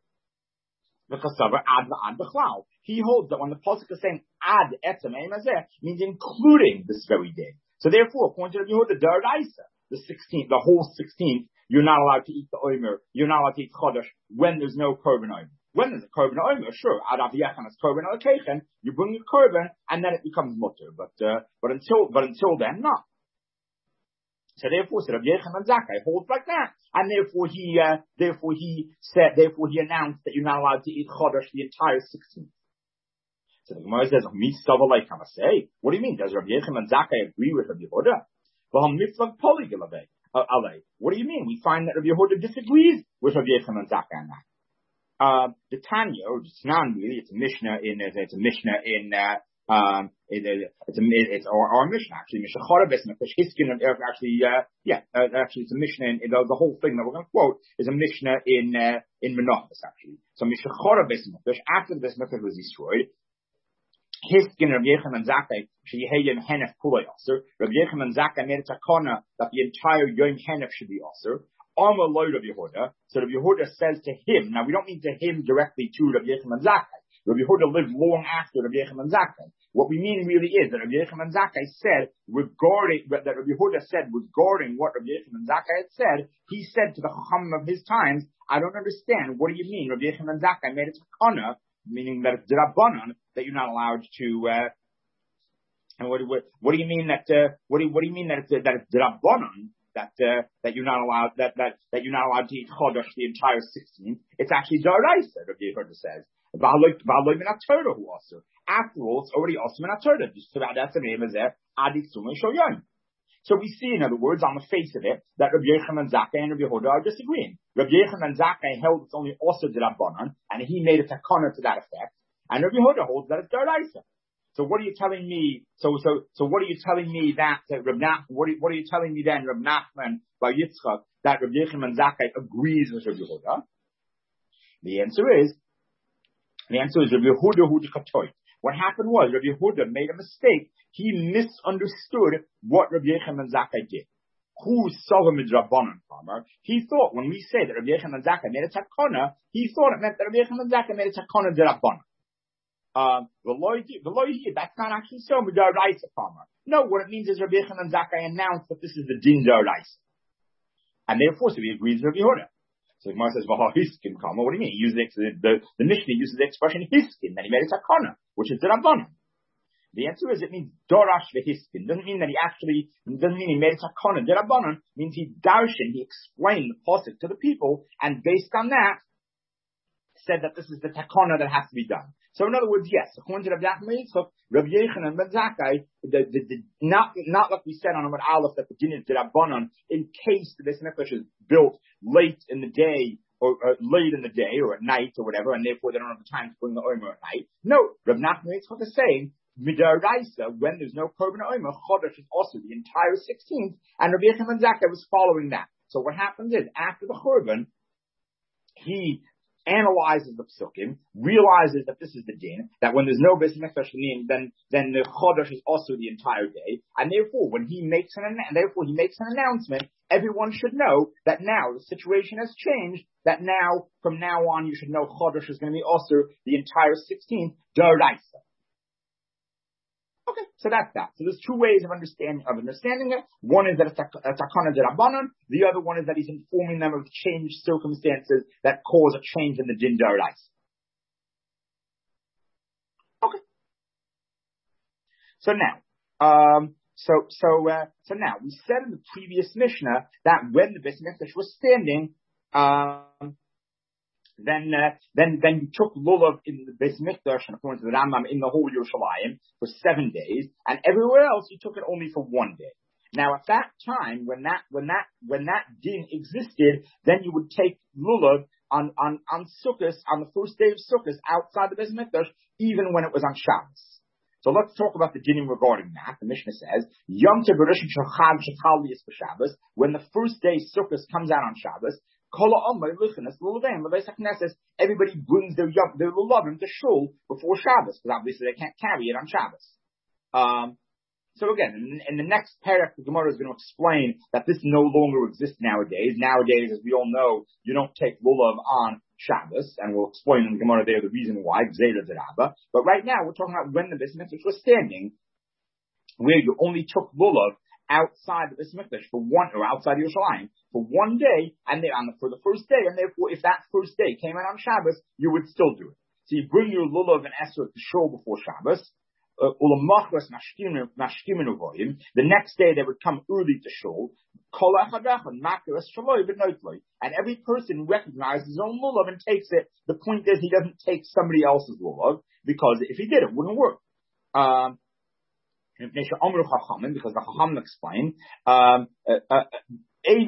He holds that when the pasuk is saying ad etzem hayom hazeh, means including this very day. So therefore, according to Rabbi Yehuda, the Daraisa, the sixteenth, the whole sixteenth, you're not allowed to eat the omer, you're not allowed to eat chodesh when there's no korban omer. When there's a korban omer, sure, ad haviyachalas korban alekechem, you bring the korban and then it becomes mutter. But uh, but until but until then, not. So therefore, so Rabbi Yochanan Zakkai holds like that, and therefore he uh, therefore he said therefore he announced that you're not allowed to eat chodesh the entire sixteenth. So the Gemara says, "Mistav alei kama say." What do you mean? Does Rabbi Yochanan Zakkai agree with Rabbi Yehuda? V'ham miflag poligilave. What do you mean? We find that Rabbi Yehuda disagrees with Rabbi Yochanan Zakkai on that. Uh, the Tanya, or the Tanan, really, it's a Mishnah in, it's a Mishnah in, uh, um, it, it, it's a, it's our, our Mishnah, actually, Mishnah Chorabes, Hiskin, actually, uh, yeah, uh, actually, it's a Mishnah in, in the, the whole thing that we're going to quote is a Mishnah in, uh, in Menachos, actually. So Mishnah Chorabes, after this Mishnah was destroyed, Hiskin Rabbi Yochanan Zakkai, Sheyeheyim Henef Kulay Aser. Rabbi Yochanan Zakkai made a takana that the entire Yom Henef should be Aser. Amar lo Rabbi Yehuda. So Rabbi Yehuda says to him, now we don't mean to him directly to Rabbi Yochanan Zakkai. Rabbi Yehuda lived long after Rabbi Yochanan Zakkai. What we mean really is that Rabbi Yochanan Zakkai said regarding, that Rabbi Yehuda said regarding what Rabbi Yochanan Zakkai had said, he said to the Chacham of his times, I don't understand, what do you mean? Rabbi Yochanan Zakkai made a takana, meaning that it's D'Rabbanan, that you're not allowed to, uh, and what, what, what do you mean that, uh, what do you, what do you mean that it's, that it's D'Rabbanan, that, uh, that you're not allowed, that, that, that you're not allowed to eat Chodesh the entire sixteenth? It's actually D'Oraisa, Rabbi Yehuda says. After all, it's already also in Torah. So we see, in other words, on the face of it, that Rabbi Yochanan Zakkai and Rabbi Yehuda are disagreeing. Rabbi Yochanan Zakkai held it's only also D'Rabbanan, and he made a takana to that effect, and Rabbi Yehuda holds that it's D'Oraisa. So what are you telling me? So so so what are you telling me that uh, Reb Nach, what are, what are you telling me then, Reb Nachman by Yitzchak, that Rabbi Yochanan Zakkai agrees with Rabbi Yehuda? The answer is the answer is Rabbi Yehuda hu d'chatoy. What happened was Rabbi Yehuda made a mistake. He misunderstood what Rabbi Yochanan Zakkai did. Who saw him in Rabbanan farmer? He thought when we say that Rabbi Yochanan Zakkai made a takana, he thought it meant that Rabbi Yochanan Zakkai made a takana d'Rabbanan. Um, that's not actually so. Farmer. No, what it means is Rabbi Yochanan Zakkai announced that this is the din d'Oraisa, and therefore so he agrees with Rabbi Yehuda. So the Gemara says, "Well, hiskin kama." What do you mean? He uses the, the the Mishnah uses the expression hiskin, then he made a takana, which is d'Rabbanan. The answer is it means dorash vehiskin. Doesn't mean that he actually doesn't mean he made a takana d'Rabbanan. Means he darshan, he explained the pasuk to the people, and based on that, said that this is the takana that has to be done. So in other words, yes, according to Rabbi Yitzchak, Rabbi Yochanan ben Zakkai, the, the, the, not, not like we said on Amud Aleph that the din is d'Rabbanan in case this mikdash is built late in the day, or uh, late in the day, or at night, or whatever, and therefore they don't have the time to bring the omer at night. No, Rabbi Yitzchak is saying, Midaraisa, when there's no korban omer, Chodesh is also the entire sixteenth, and Rabbi Yochanan ben Zakkai was following that. So what happens is, after the korban, he analyzes the psukim, realizes that this is the din, that when there's no Beis Mikdash, then then the Chodesh is also the entire day, and therefore when he makes an and therefore he makes an announcement, everyone should know that now the situation has changed. That now from now on you should know Chodesh is going to be also the entire sixteenth d'Oraisa. Okay, so that's that. So there's two ways of understanding of understanding it. One is that it's a takana d'Rabbanan. The other one is that he's informing them of changed circumstances that cause a change in the din d'Oraisa. Okay. So now, um, so so uh, so now we said in the previous Mishnah that when the Beis Mikdash was standing, um, then uh, then then you took lulav in the Beis Mikdash, and according to the Rambam, in the whole Yerushalayim for seven days, and everywhere else you took it only for one day. Now, at that time, when that when that when that din existed, then you would take lulav on on on Sukkot, on the first day of Sukkot, outside the Beis Mikdash, even when it was on Shabbos. So let's talk about the dinim regarding that. The Mishnah says, Yom Tov Rishon Shel Chag Shechal Liyas B'Shabbos, when the first day Sukkot comes out on Shabbos, everybody brings their yom, their lulavim to shul before Shabbos, because obviously they can't carry it on Shabbos. Um, so again, in, in the next paragraph, the Gemara is going to explain that this no longer exists nowadays. Nowadays, as we all know, you don't take lulav on Shabbos, and we'll explain in the Gemara there the reason why, Gzeira D'Rabba. But right now, we're talking about when the Beis Mikdash was standing, where you only took lulav outside the Beis Mikdash for one, or outside Yerushalayim for one day, and they on the, for the first day, and therefore, if that first day came out on Shabbos, you would still do it. So you bring your lulav and esrog to shul before Shabbos. Uh, the next day they would come early to shul, and every person recognizes his own lulav and takes it. The point is, he doesn't take somebody else's lulav, because if he did, it wouldn't work. Um, because the Chacham explained, um, uh, uh, on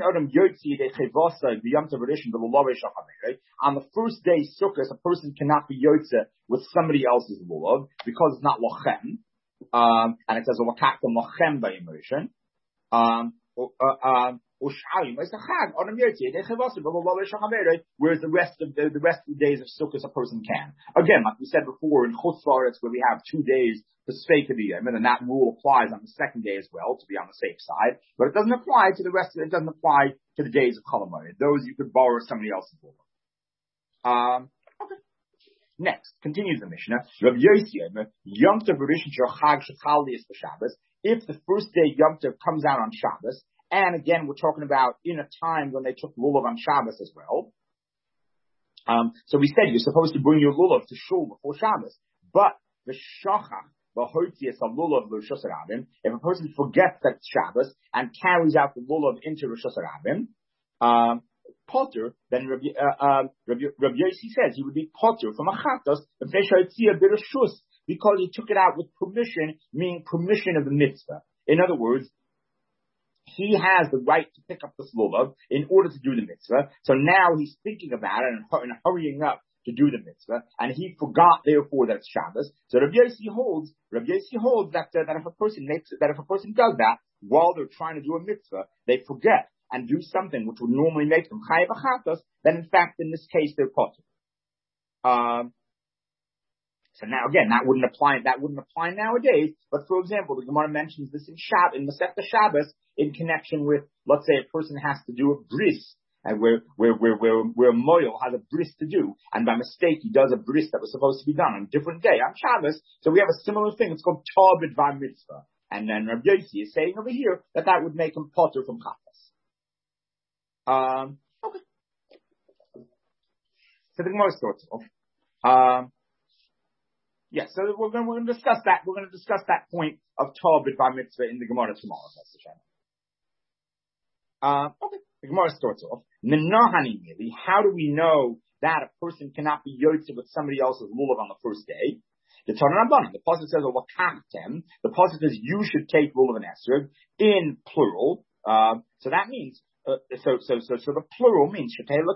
the first day Sukkot, a person cannot be yotze with somebody else's lulav because it's not lochem, um, and it says lochem lochem by immersion. Um, uh, um, whereas the rest of the, the rest of the days of Sukkot a person can. Again, like we said before, in Chutz La'aretz, where we have two days for Sfeika B'Yom, and that rule applies on the second day as well, to be on the safe side, but it doesn't apply to the rest of it. It doesn't apply to the days of Chol Hamoed. Those you could borrow somebody else's rule. Um, okay. Next, continues the Mishnah. Rav Yossi, Yom Tov Rishon Shel Chag Shechal Liyas B'Shabbos. If the first day Yom Tov comes out on Shabbos, and again, we're talking about in a time when they took lulav on Shabbos as well. Um, so we said you're supposed to bring your lulav to shul before Shabbos, but the shachach, the hotius of lulav l'Rosh Hashanah, if a person forgets that it's Shabbos and carries out the lulav into Rosh Hashanah, um, potter, then Rabbi, uh, uh, Rabbi, Rabbi Yossi says he would be potter from a chatos because he took it out with permission, meaning permission of the mitzvah. In other words, he has the right to pick up this lulav in order to do the mitzvah. So now he's thinking about it and, and hurrying up to do the mitzvah, and he forgot therefore that it's Shabbos. So Rabbi Yossi holds, Rabbi Yossi holds that uh, that if a person makes that if a person does that while they're trying to do a mitzvah, they forget and do something which would normally make them chayav achatos, then in fact in this case they're potter. Um, So now again, that wouldn't apply. That wouldn't apply nowadays. But for example, the Gemara mentions this in Shab in Masechta Shabbos in connection with, let's say, a person has to do a bris, and where where where where where Moyel has a bris to do, and by mistake he does a bris that was supposed to be done on a different day on Shabbos. So we have a similar thing. It's called Tar B'Dvar Mitzvah, and then Rabbi Yossi is saying over here that that would make him potter from Chatas. Um, okay. So the Gemara starts off. Um. Yes, so we're going, we're going to discuss that. We're going to discuss that point of Tar B'Dvar Mitzvah in the Gemara tomorrow. Uh, okay, the Gemara starts off. How do we know that a person cannot be yotze with somebody else's lulav on the first day? The Tanna Rabbanan, the pasuk says, "Lokachtem." The pasuk says you should take lulav and esrog in plural. Uh, so that means. Uh, so, so, so, so the plural means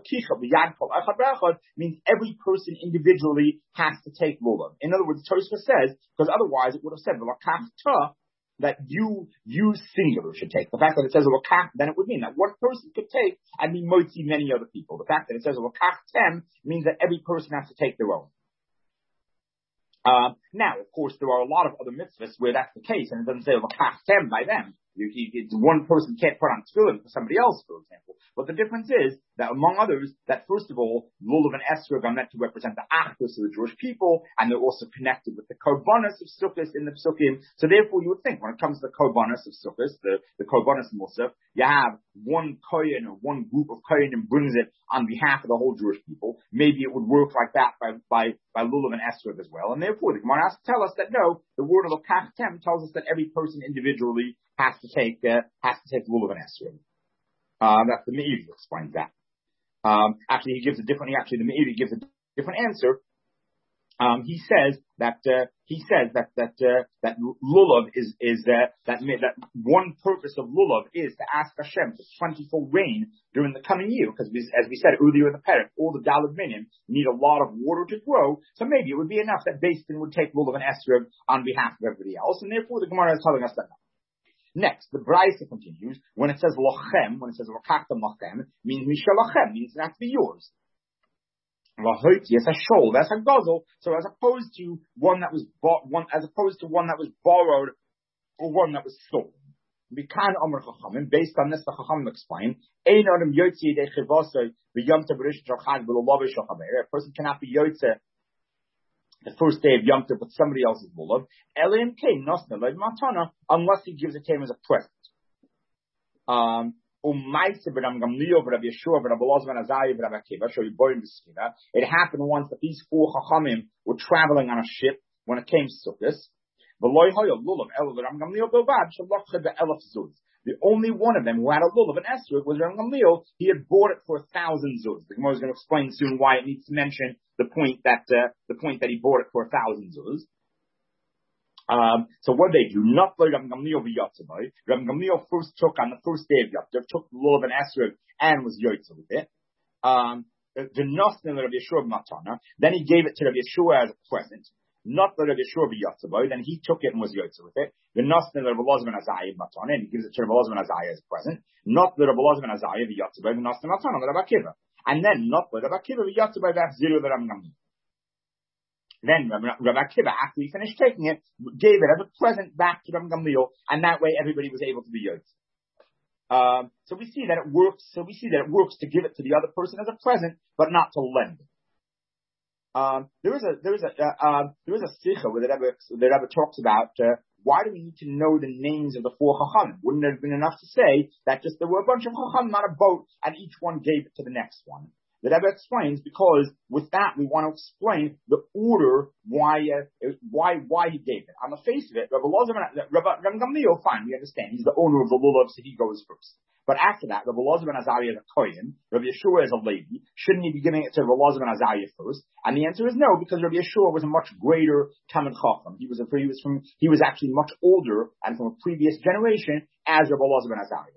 means every person individually has to take lulav. In other words, Tosfos says, because otherwise it would have said that you, you singular should take. The fact that it says then it would mean that one person could take and be motzi many other people. The fact that it says means that every person has to take their own. Uh, now, of course, there are a lot of other mitzvahs where that's the case, and it doesn't say by them. You, you, one person can't put on tefillin for somebody else, for example. But the difference is that, among others, that first of all, lulav and esrog are meant to represent the achdus of the Jewish people, and they're also connected with the korbanos of Sukkot in the Psukim. So therefore, you would think, when it comes to the korbanos of Sukkot, the, the korbanos musaf, you have one kohen or one group of kohenim brings it on behalf of the whole Jewish people. Maybe it would work like that by by by lulav and esrog as well. And therefore, the Gemara has to tell us that no, the word of lokachtem tells us that every person individually has to take uh, has to take lulav and esrog. Uh, that's the Meiri explains that. Um, actually, he gives a different. He actually the Meiri gives a different answer. Um, he says that uh, he says that that uh, that lulav is is uh, that that one purpose of lulav is to ask Hashem for plentiful rain during the coming year, because as we said earlier in the parak, all the daled minim need a lot of water to grow. So maybe it would be enough that Beis Din would take lulav and esrog on behalf of everybody else, and therefore the Gemara is telling us that. Next, the Brisa continues when it says lochem, when it says lokachtam lochem, means mishalachem, means it has to be yours. Yes, a shol, that's a guzzle. So as opposed to one that was bought, one as opposed to one that was borrowed or one that was stolen. We can Amr Chachamim, based on this, the Chachamim explain. A person cannot be yotze the first day of Yom Tov with somebody else's lulav, unless he gives it to him as a present. Um. It happened once that these four chachamim were traveling on a ship when it came to Sukkot. The only one of them who had a lulav and esrog was Ram Gamliel. He had bought it for a thousand zuz. The Gemara is going to explain soon why it needs to mention the point that uh, the point that he bought it for a thousand zuz. Um, so what they do, not like Ram Gamliel v'Yatzabai. Ram Gamliel first took on the first day of Yom Tov, took the lulav and esrog and was yotze with it. Um, the Nosnin Rabbi Yeshua Matana. Then he gave it to Rabbi Yeshua as a present. Not the Rabbi Yeshua v'Yatzabai. Then he took it and was yotze with it. The Nosnin Rabbi Elazar ben Azariah Matana, and he gives it to Rabbi Elazar ben Azariah as a present. Not the Rabbi Elazar ben Azariah v'Yatzabai. The Nosnin Matana, the Rabbi Akiva. And then not the Rabbi Akiva v'Yatzabai v'Achziru the Ram Gamliel. Then Rabbi Akiva, after he finished taking it, gave it as a present back to Rabbi Gamliel, and that way everybody was able to be yotze. Um, so we see that it works. So we see that it works to give it to the other person as a present, but not to lend it. Um, there is a there is a uh, um, there is a sicha where the Rebbe, the Rebbe talks about uh, why do we need to know the names of the four chachamim? Wouldn't it have been enough to say that just there were a bunch of chachamim on a boat and each one gave it to the next one? The Rebbe explains because with that we want to explain the order why uh, why why he gave it. On the face of it, Rabbi Elazar, Rabbi Gamliel, fine, we understand he's the owner of the lulav, so he goes first. But after that, Rabbi Elazar ben Azariah is a kohen, Rabbi Yeshua is a Levi. Shouldn't he be giving it to Rabbi Elazar ben Azariah first? And the answer is no, because Rabbi Yeshua was a much greater Talmid Chacham. He was a, he was from he was actually much older and from a previous generation as Rabbi Elazar ben Azariah.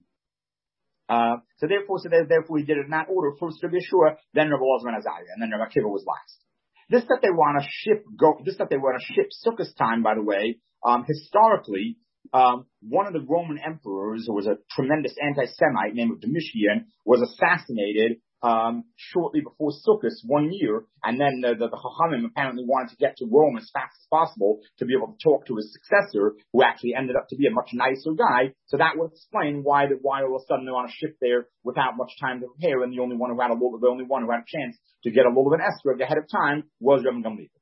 Uh, so therefore, so therefore he did it in that order. First Rabbi Yeshua, then Rabbi Elazar ben Azariah, and then Rabbi Akiva was last. This that they want to ship go. This that they want to ship Sukkot time, by the way, um, historically, um, one of the Roman emperors, who was a tremendous anti-Semite named Domitian, was assassinated um, shortly before Sukkot one year, and then the, the, the Chachamim apparently wanted to get to Rome as fast as possible to be able to talk to his successor, who actually ended up to be a much nicer guy. So that would explain why the, why all of a sudden they want to ship there without much time to prepare, and the only one who had a lulav, the only one who had a chance to get a lulav and esrog ahead of time was Rabbi Gamliel.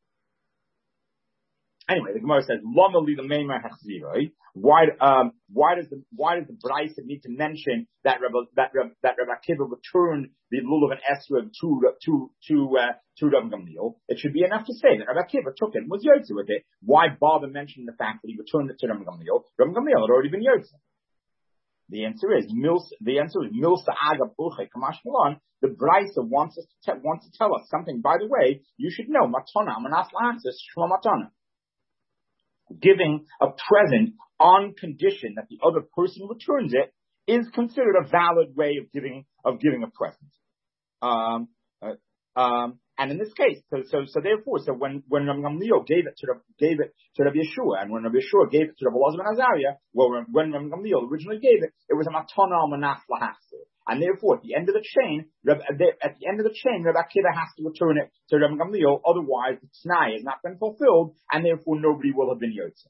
Anyway, the Gemara says, "Lama li l'meimah hachziroi." Why, um, why does the why does the Brisa need to mention that Rabbi that Rabbi, that Rabbi Akiva returned the lulav and esrog to to to uh, to Rabbi Gamliel? It should be enough to say that Rabbi Akiva took it and was yotze with it. Why bother mentioning the fact that he returned it to Rabbi Gamliel? Rabbi Gamliel had already been yotze. The answer is Mils. The answer is Milsa Aga Burche Kamash Milan. The Brisa wants us to te- wants to tell us something. By the way, you should know Matana Manas Lahasis Shma Matana. Giving a present on condition that the other person returns it is considered a valid way of giving of giving a present. Um, uh, um, and in this case, so so, so therefore, so when when Rabbi Gamliel gave it to gave it to Rabbi Yeshua, and when Rabbi Yeshua gave it to Rabbi Elazar ben Azariah, well, when Rabbi Gamliel originally gave it, it was a matana al manas lahasir. And therefore, at the end of the chain, at the end of the chain, Rabbi Akiva has to return it to Rabbi Gamliel. Otherwise, the t'nai has not been fulfilled, and therefore nobody will have been yotze.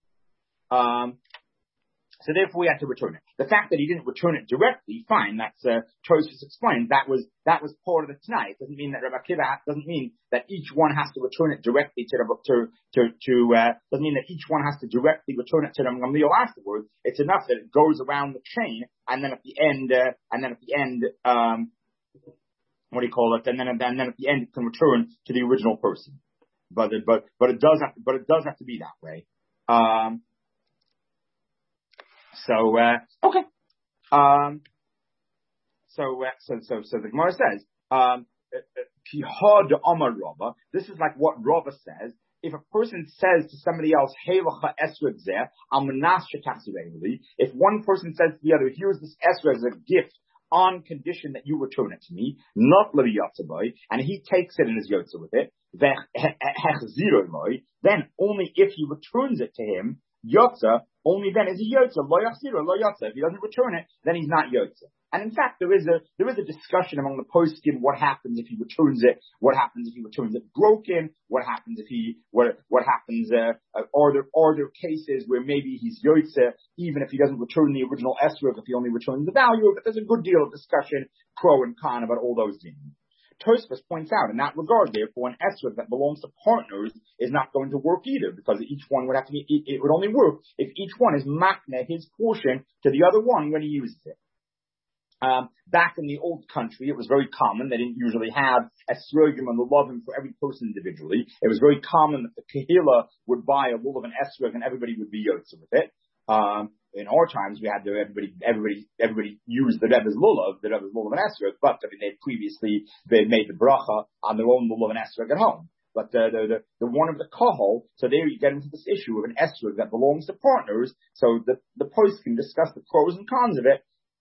Um, so therefore, we have to return it. The fact that he didn't return it directly, fine. That's uh, Tosfos explained. That was that was part of the t'nai. It doesn't mean that Rabbi Akiva doesn't mean that each one has to return it directly to to to to. Uh, doesn't mean that each one has to directly return it to Rabbi Gamliel afterwards. It's enough that it goes around the chain, and then at the end, uh, and then at the end, um, what do you call it? And then and then at the end, it can return to the original person. But but but it does have to, but it does have to be that way. Um, So, uh, okay. Um, so, uh, so, so, so the Gemara says, um, Pihad Amar Rava. This is like what Rava says. If a person says to somebody else, "Hey, lacha esrog zeh, al manas shetaksiveli," if one person says to the other, "Here's this esrog as a gift on condition that you return it to me," not levi yotzaboy, and he takes it and is yotza with it, then only if he returns it to him, yotza, only then is he yotza. Lo yachziro, lo yotza. If he doesn't return it, then he's not yotza. And in fact, there is a there is a discussion among the poskim what happens if he returns it, what happens if he returns it broken, what happens if he what what happens uh, uh, are there are there cases where maybe he's yotze even if he doesn't return the original esrog, if he only returns the value of it. There's a good deal of discussion, pro and con, about all those things. Tosfos points out in that regard, therefore, an esrog that belongs to partners is not going to work either, because each one would have to be, it would only work if each one is makna his portion to the other one when he uses it. Um, back in the old country, it was very common. They didn't usually have esrogim and the lovim for every person individually. It was very common that the kahila would buy a lulav and esrog and everybody would be yotze with it. Um, in our times, we had to, everybody, everybody, everybody used the Rebbe's lulav, the Rebbe's lulav and esrog, but I mean, they previously, they made the bracha on their own lulav and esrog at home. But the, the, the, the one of the kohol, so there you get into this issue of an esrog that belongs to partners. So the, the post can discuss the pros and cons of it.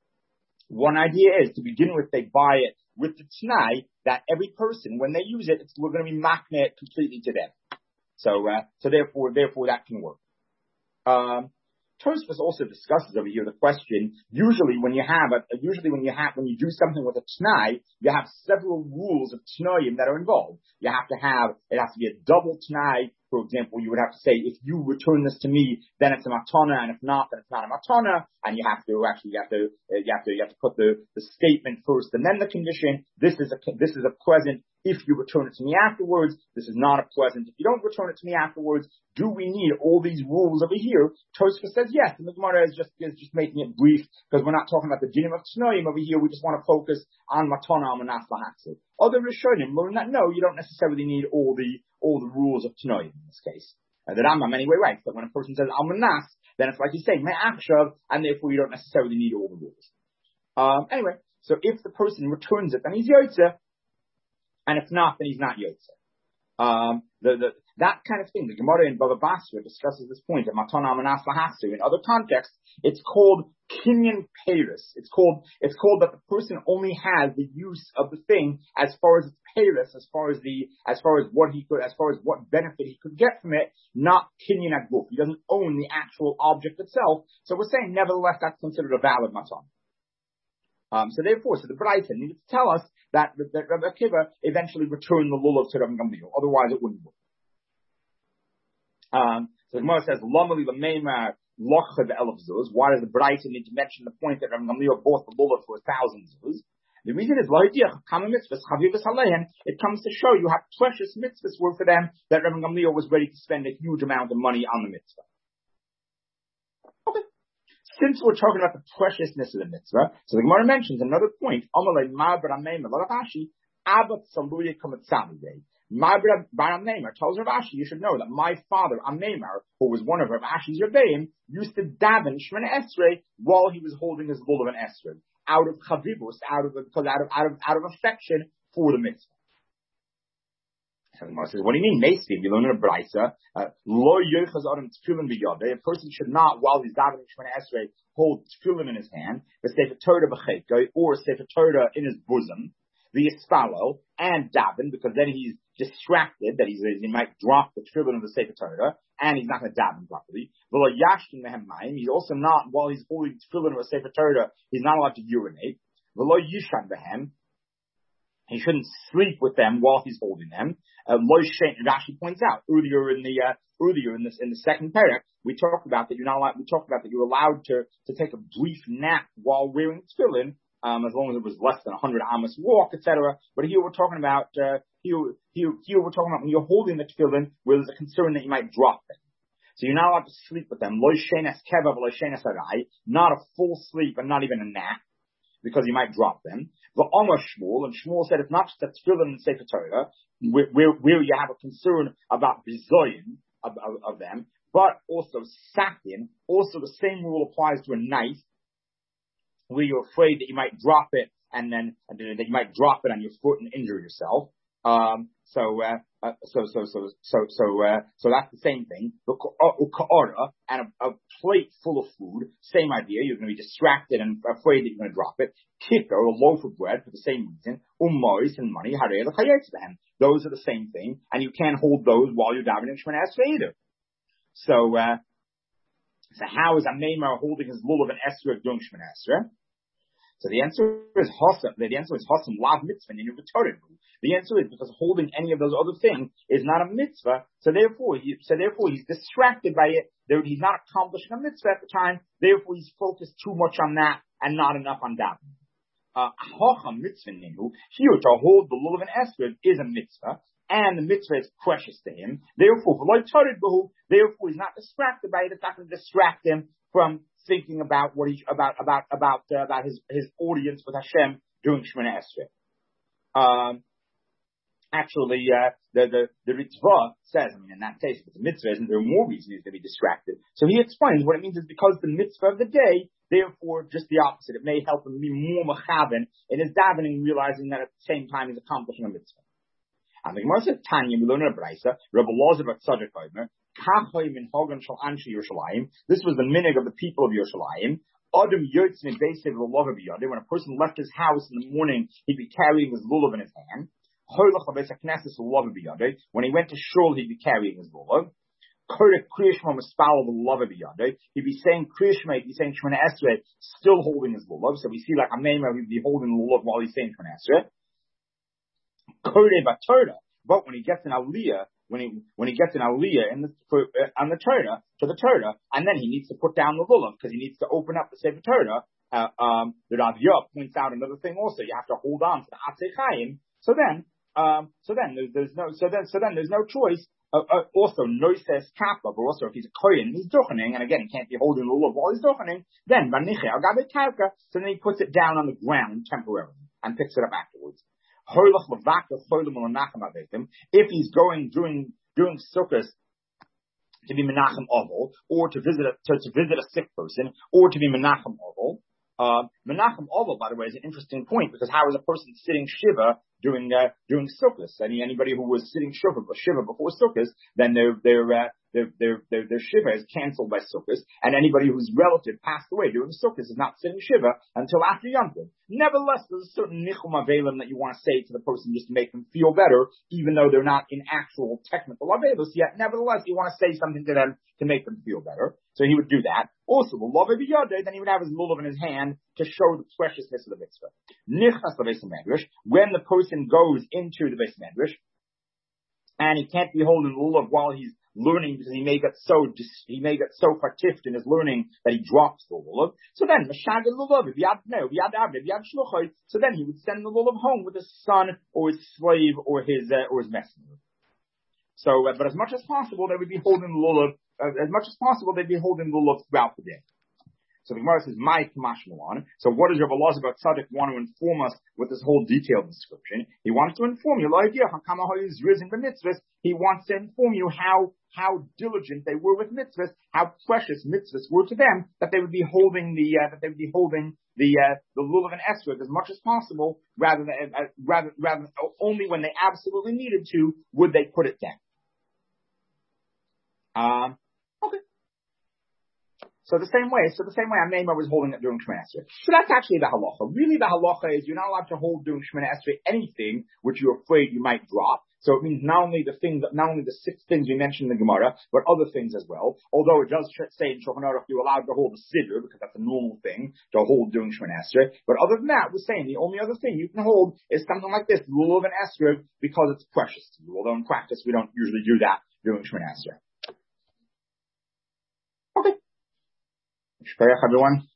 One idea is, to begin with, they buy it with the t'nai that every person, when they use it, it's, we're going to be makna it completely to them. So, uh, so therefore, therefore that can work. Um, Tosfos also discusses over here the question, usually when you have a, usually when you have, when you do something with a t'nai, you have several rules of t'naim that are involved. You have to have, it has to be a double t'nai. For example, you would have to say, if you return this to me, then it's a matana, and if not, then it's not a matana. And you have to actually, you have to, you have to, you have to put the, the statement first and then the condition. This is a, this is a present if you return it to me afterwards. This is not a present if you don't return it to me afterwards. Do we need all these rules over here? Tosfos says yes, and the Gemara is just, is just making it brief, because we're not talking about the dinim of t'noim over here. We just want to focus on matana and manas lahatzu. Other Rishonim learn that no, you don't necessarily need all the, all the rules of t'noim in this case. Uh, the Rambam anyway writes that when a person says al manas, then it's like he's saying me'achshav, and therefore you don't necessarily need all the rules. Um, anyway, so if the person returns it, then he's yotze, and if not, then he's not yotze. Um, the, the, that kind of thing, the Gemara in Bava Basra discusses this point of matana manas lahasu. In other contexts, it's called kinyan peiros. It's called, it's called that the person only has the use of the thing as far as its peiros, as far as the, as far as what he could, as far as what benefit he could get from it, not kinyan aguf. He doesn't own the actual object itself. So we're saying, nevertheless, that's considered a valid matana. Um, so therefore, so the Braita needed to tell us that, that Rabbi Akiva eventually returned the lulav to Rabbi Gamliel. Otherwise, it wouldn't work. Um, so the Gemara says, "Lomali l'meimar lochad elef zuz." Why does the Braita need to mention the point that Rabbi Gamliel bought the lulav for a thousand zuz? The reason is, it comes to show you how precious mitzvahs were for them, that Rabbi Gamliel was ready to spend a huge amount of money on the mitzvah. Okay. Since we're talking about the preciousness of the mitzvah, so the Gemara mentions another point. Bar Amemar tells Rav Ashi, you should know that my father, Amemar, who was one of Rav Ashi's Rebbeim, used to daven Shemana Esrei while he was holding his lulav and esrei, out of chavibus, out of, because out of, out of, out of affection for the mitzvah. So the Gemara says, what do you mean? Maybe you learn in a brisa, lo yochaz adam tefillin b'yadeh. A person should not, while he's davening Shemana Esrei, hold tefillin in his hand, the sefer Torah b'cheikoi, or sefer Torah in his bosom, the yispalo, and daven, because then he's distracted, that he's, he might drop the tefillin of the sefer Torah, and he's not going to daven properly. V'lo yashtin mehem mayim. He's also not, while he's holding tefillin of a sefer Torah, he's not allowed to urinate. V'lo yishan behem. He shouldn't sleep with them while he's holding them. Uh, Rashi points out earlier in the uh, earlier in this in the second parak, we talked about that you're not allowed. We talked about that you're allowed to to take a brief nap while wearing tefillin, um, as long as it was less than a hundred amos walk, et cetera. But here we're talking about uh, here here here we're talking about when you're holding the tefillin, where there's a concern that you might drop them. So you're not allowed to sleep with them. Not a full sleep and not even a nap, because you might drop them. The Omar Shmuel, and Shmuel said it's not just that tefillin and Sefer Torah, where, where, where you have a concern about bizoyin of, of, of them, but also sakin. Also, the same rule applies to a knife, where you're afraid that you might drop it and then, and then you might drop it on your foot and injure yourself. Um, so, uh, uh, so, so, so, so, so, uh, so that's the same thing. And a, a plate full of food, same idea. You're going to be distracted and afraid that you're going to drop it. Kicker, a loaf of bread for the same reason. Umois and money, those are the same thing. And you can't hold those while you're davening Shemona Esrei either. So, uh, so how is a Meimar holding his lulav and esrog during Shemona Esrei? So the answer is Hossam. The answer is Hossam lav mitzvah in retorted. The answer is because holding any of those other things is not a mitzvah. So therefore, he, so therefore he's distracted by it. He's not accomplishing a mitzvah at the time. Therefore, he's focused too much on that and not enough on davening. Hocham mitzvah ninu. Here to hold the lulav and esrog is a mitzvah, and the mitzvah is precious to him. Therefore, therefore he's not distracted by it. It's not going to distract him from thinking about what he about about about uh, about his his audience with Hashem during Shemona Esrei. Um, actually, uh, the the the Ritva says, I mean, in that case, if it's a mitzvah, isn't there more reason he's going to be distracted? So he explains what it means is because the mitzvah of the day, therefore, just the opposite. It may help him be more mechaven in his davening, realizing that at the same time he's accomplishing a mitzvah. And the Gemara says, Tanya, we learn in a brayso, Rabbi Elazar bar Tzadok Omer, this was the minig of the people of Yerushalayim. When a person left his house in the morning, he'd be carrying his lulav in his hand. When he went to shul, he'd be carrying his lulav. He'd be saying Kriyishma, he'd be saying Shemona Esrei, still holding his lulav. So we see like a Meimar, he'd be holding the lulav while he's saying Shemona Esrei. But when he gets an aliyah, when he when he gets an aliyah in the for, uh, on the Torah to the Torah, and then he needs to put down the lulav because he needs to open up the Sefer Torah. Uh, um, the Rav Yah points out another thing also. You have to hold on to the Atzei Chaim. So then, um, so then there's, there's no so then so then there's no choice. Uh, uh, also, noises kappa, but also if he's a kohen and he's duchening, and again he can't be holding the lulav while he's duchening. Then baniche agabe karka. So then he puts it down on the ground temporarily and picks it up afterwards. If he's going doing doing sukkahs to be menachem oval, or to visit a, to, to visit a sick person, or to be menachem oval, uh, menachem oval, by the way, is an interesting point because how is a person sitting shiva doing uh, doing sukkahs? Any anybody who was sitting shiva shiva before sukkahs, then their their uh, their their their their shiva is cancelled by sukkahs, and anybody whose relative passed away during sukkahs is not sitting shiva until after Yom Tov. Nevertheless, there's a certain nichum avelim that you want to say to the person just to make them feel better, even though they're not in actual technical avelos yet. Nevertheless, you want to say something to them to make them feel better. So he would do that. Also, the lulav biyadei, then he would have his lulav in his hand to show the preciousness of the mitzvah. Nichnas the beis medrash, when the person goes into the beis medrash, and he can't be holding the lulav while he's learning because he may get so he may get so partifed in his learning that he drops the lulav. So then, so then he would send the lulav home with his son or his slave or his uh, or his messenger. So, uh, but as much as possible, they would be holding the lulav. Uh, as much as possible, they'd be holding the lulav throughout the day. So the Gemara says, "My Kamashmalan." So what does Rav Elazar bar Tzadok want to inform us with this whole detailed description? He wants to inform you, he wants to inform you how how diligent they were with mitzvahs, how precious mitzvahs were to them, that they would be holding the uh, that they would be holding the uh, the lulav and esrog as much as possible, rather than uh, rather rather only when they absolutely needed to would they put it down. Um. Okay. So the same way, so the same way Meimar was holding it during Shemona Esrei. So that's actually the halacha. Really the halacha is you're not allowed to hold during Shemona Esrei anything which you're afraid you might drop. So it means not only the things, not only the six things we mentioned in the Gemara, but other things as well. Although it does say in Shulchan Aruch you're allowed to hold a siddur, because that's a normal thing to hold during Shemona Esrei. But other than that, we're saying the only other thing you can hold is something like this, lulav and esrog, because it's precious to you. Although in practice we don't usually do that during Shemona Esrei. Okay. Shkoyach, everyone.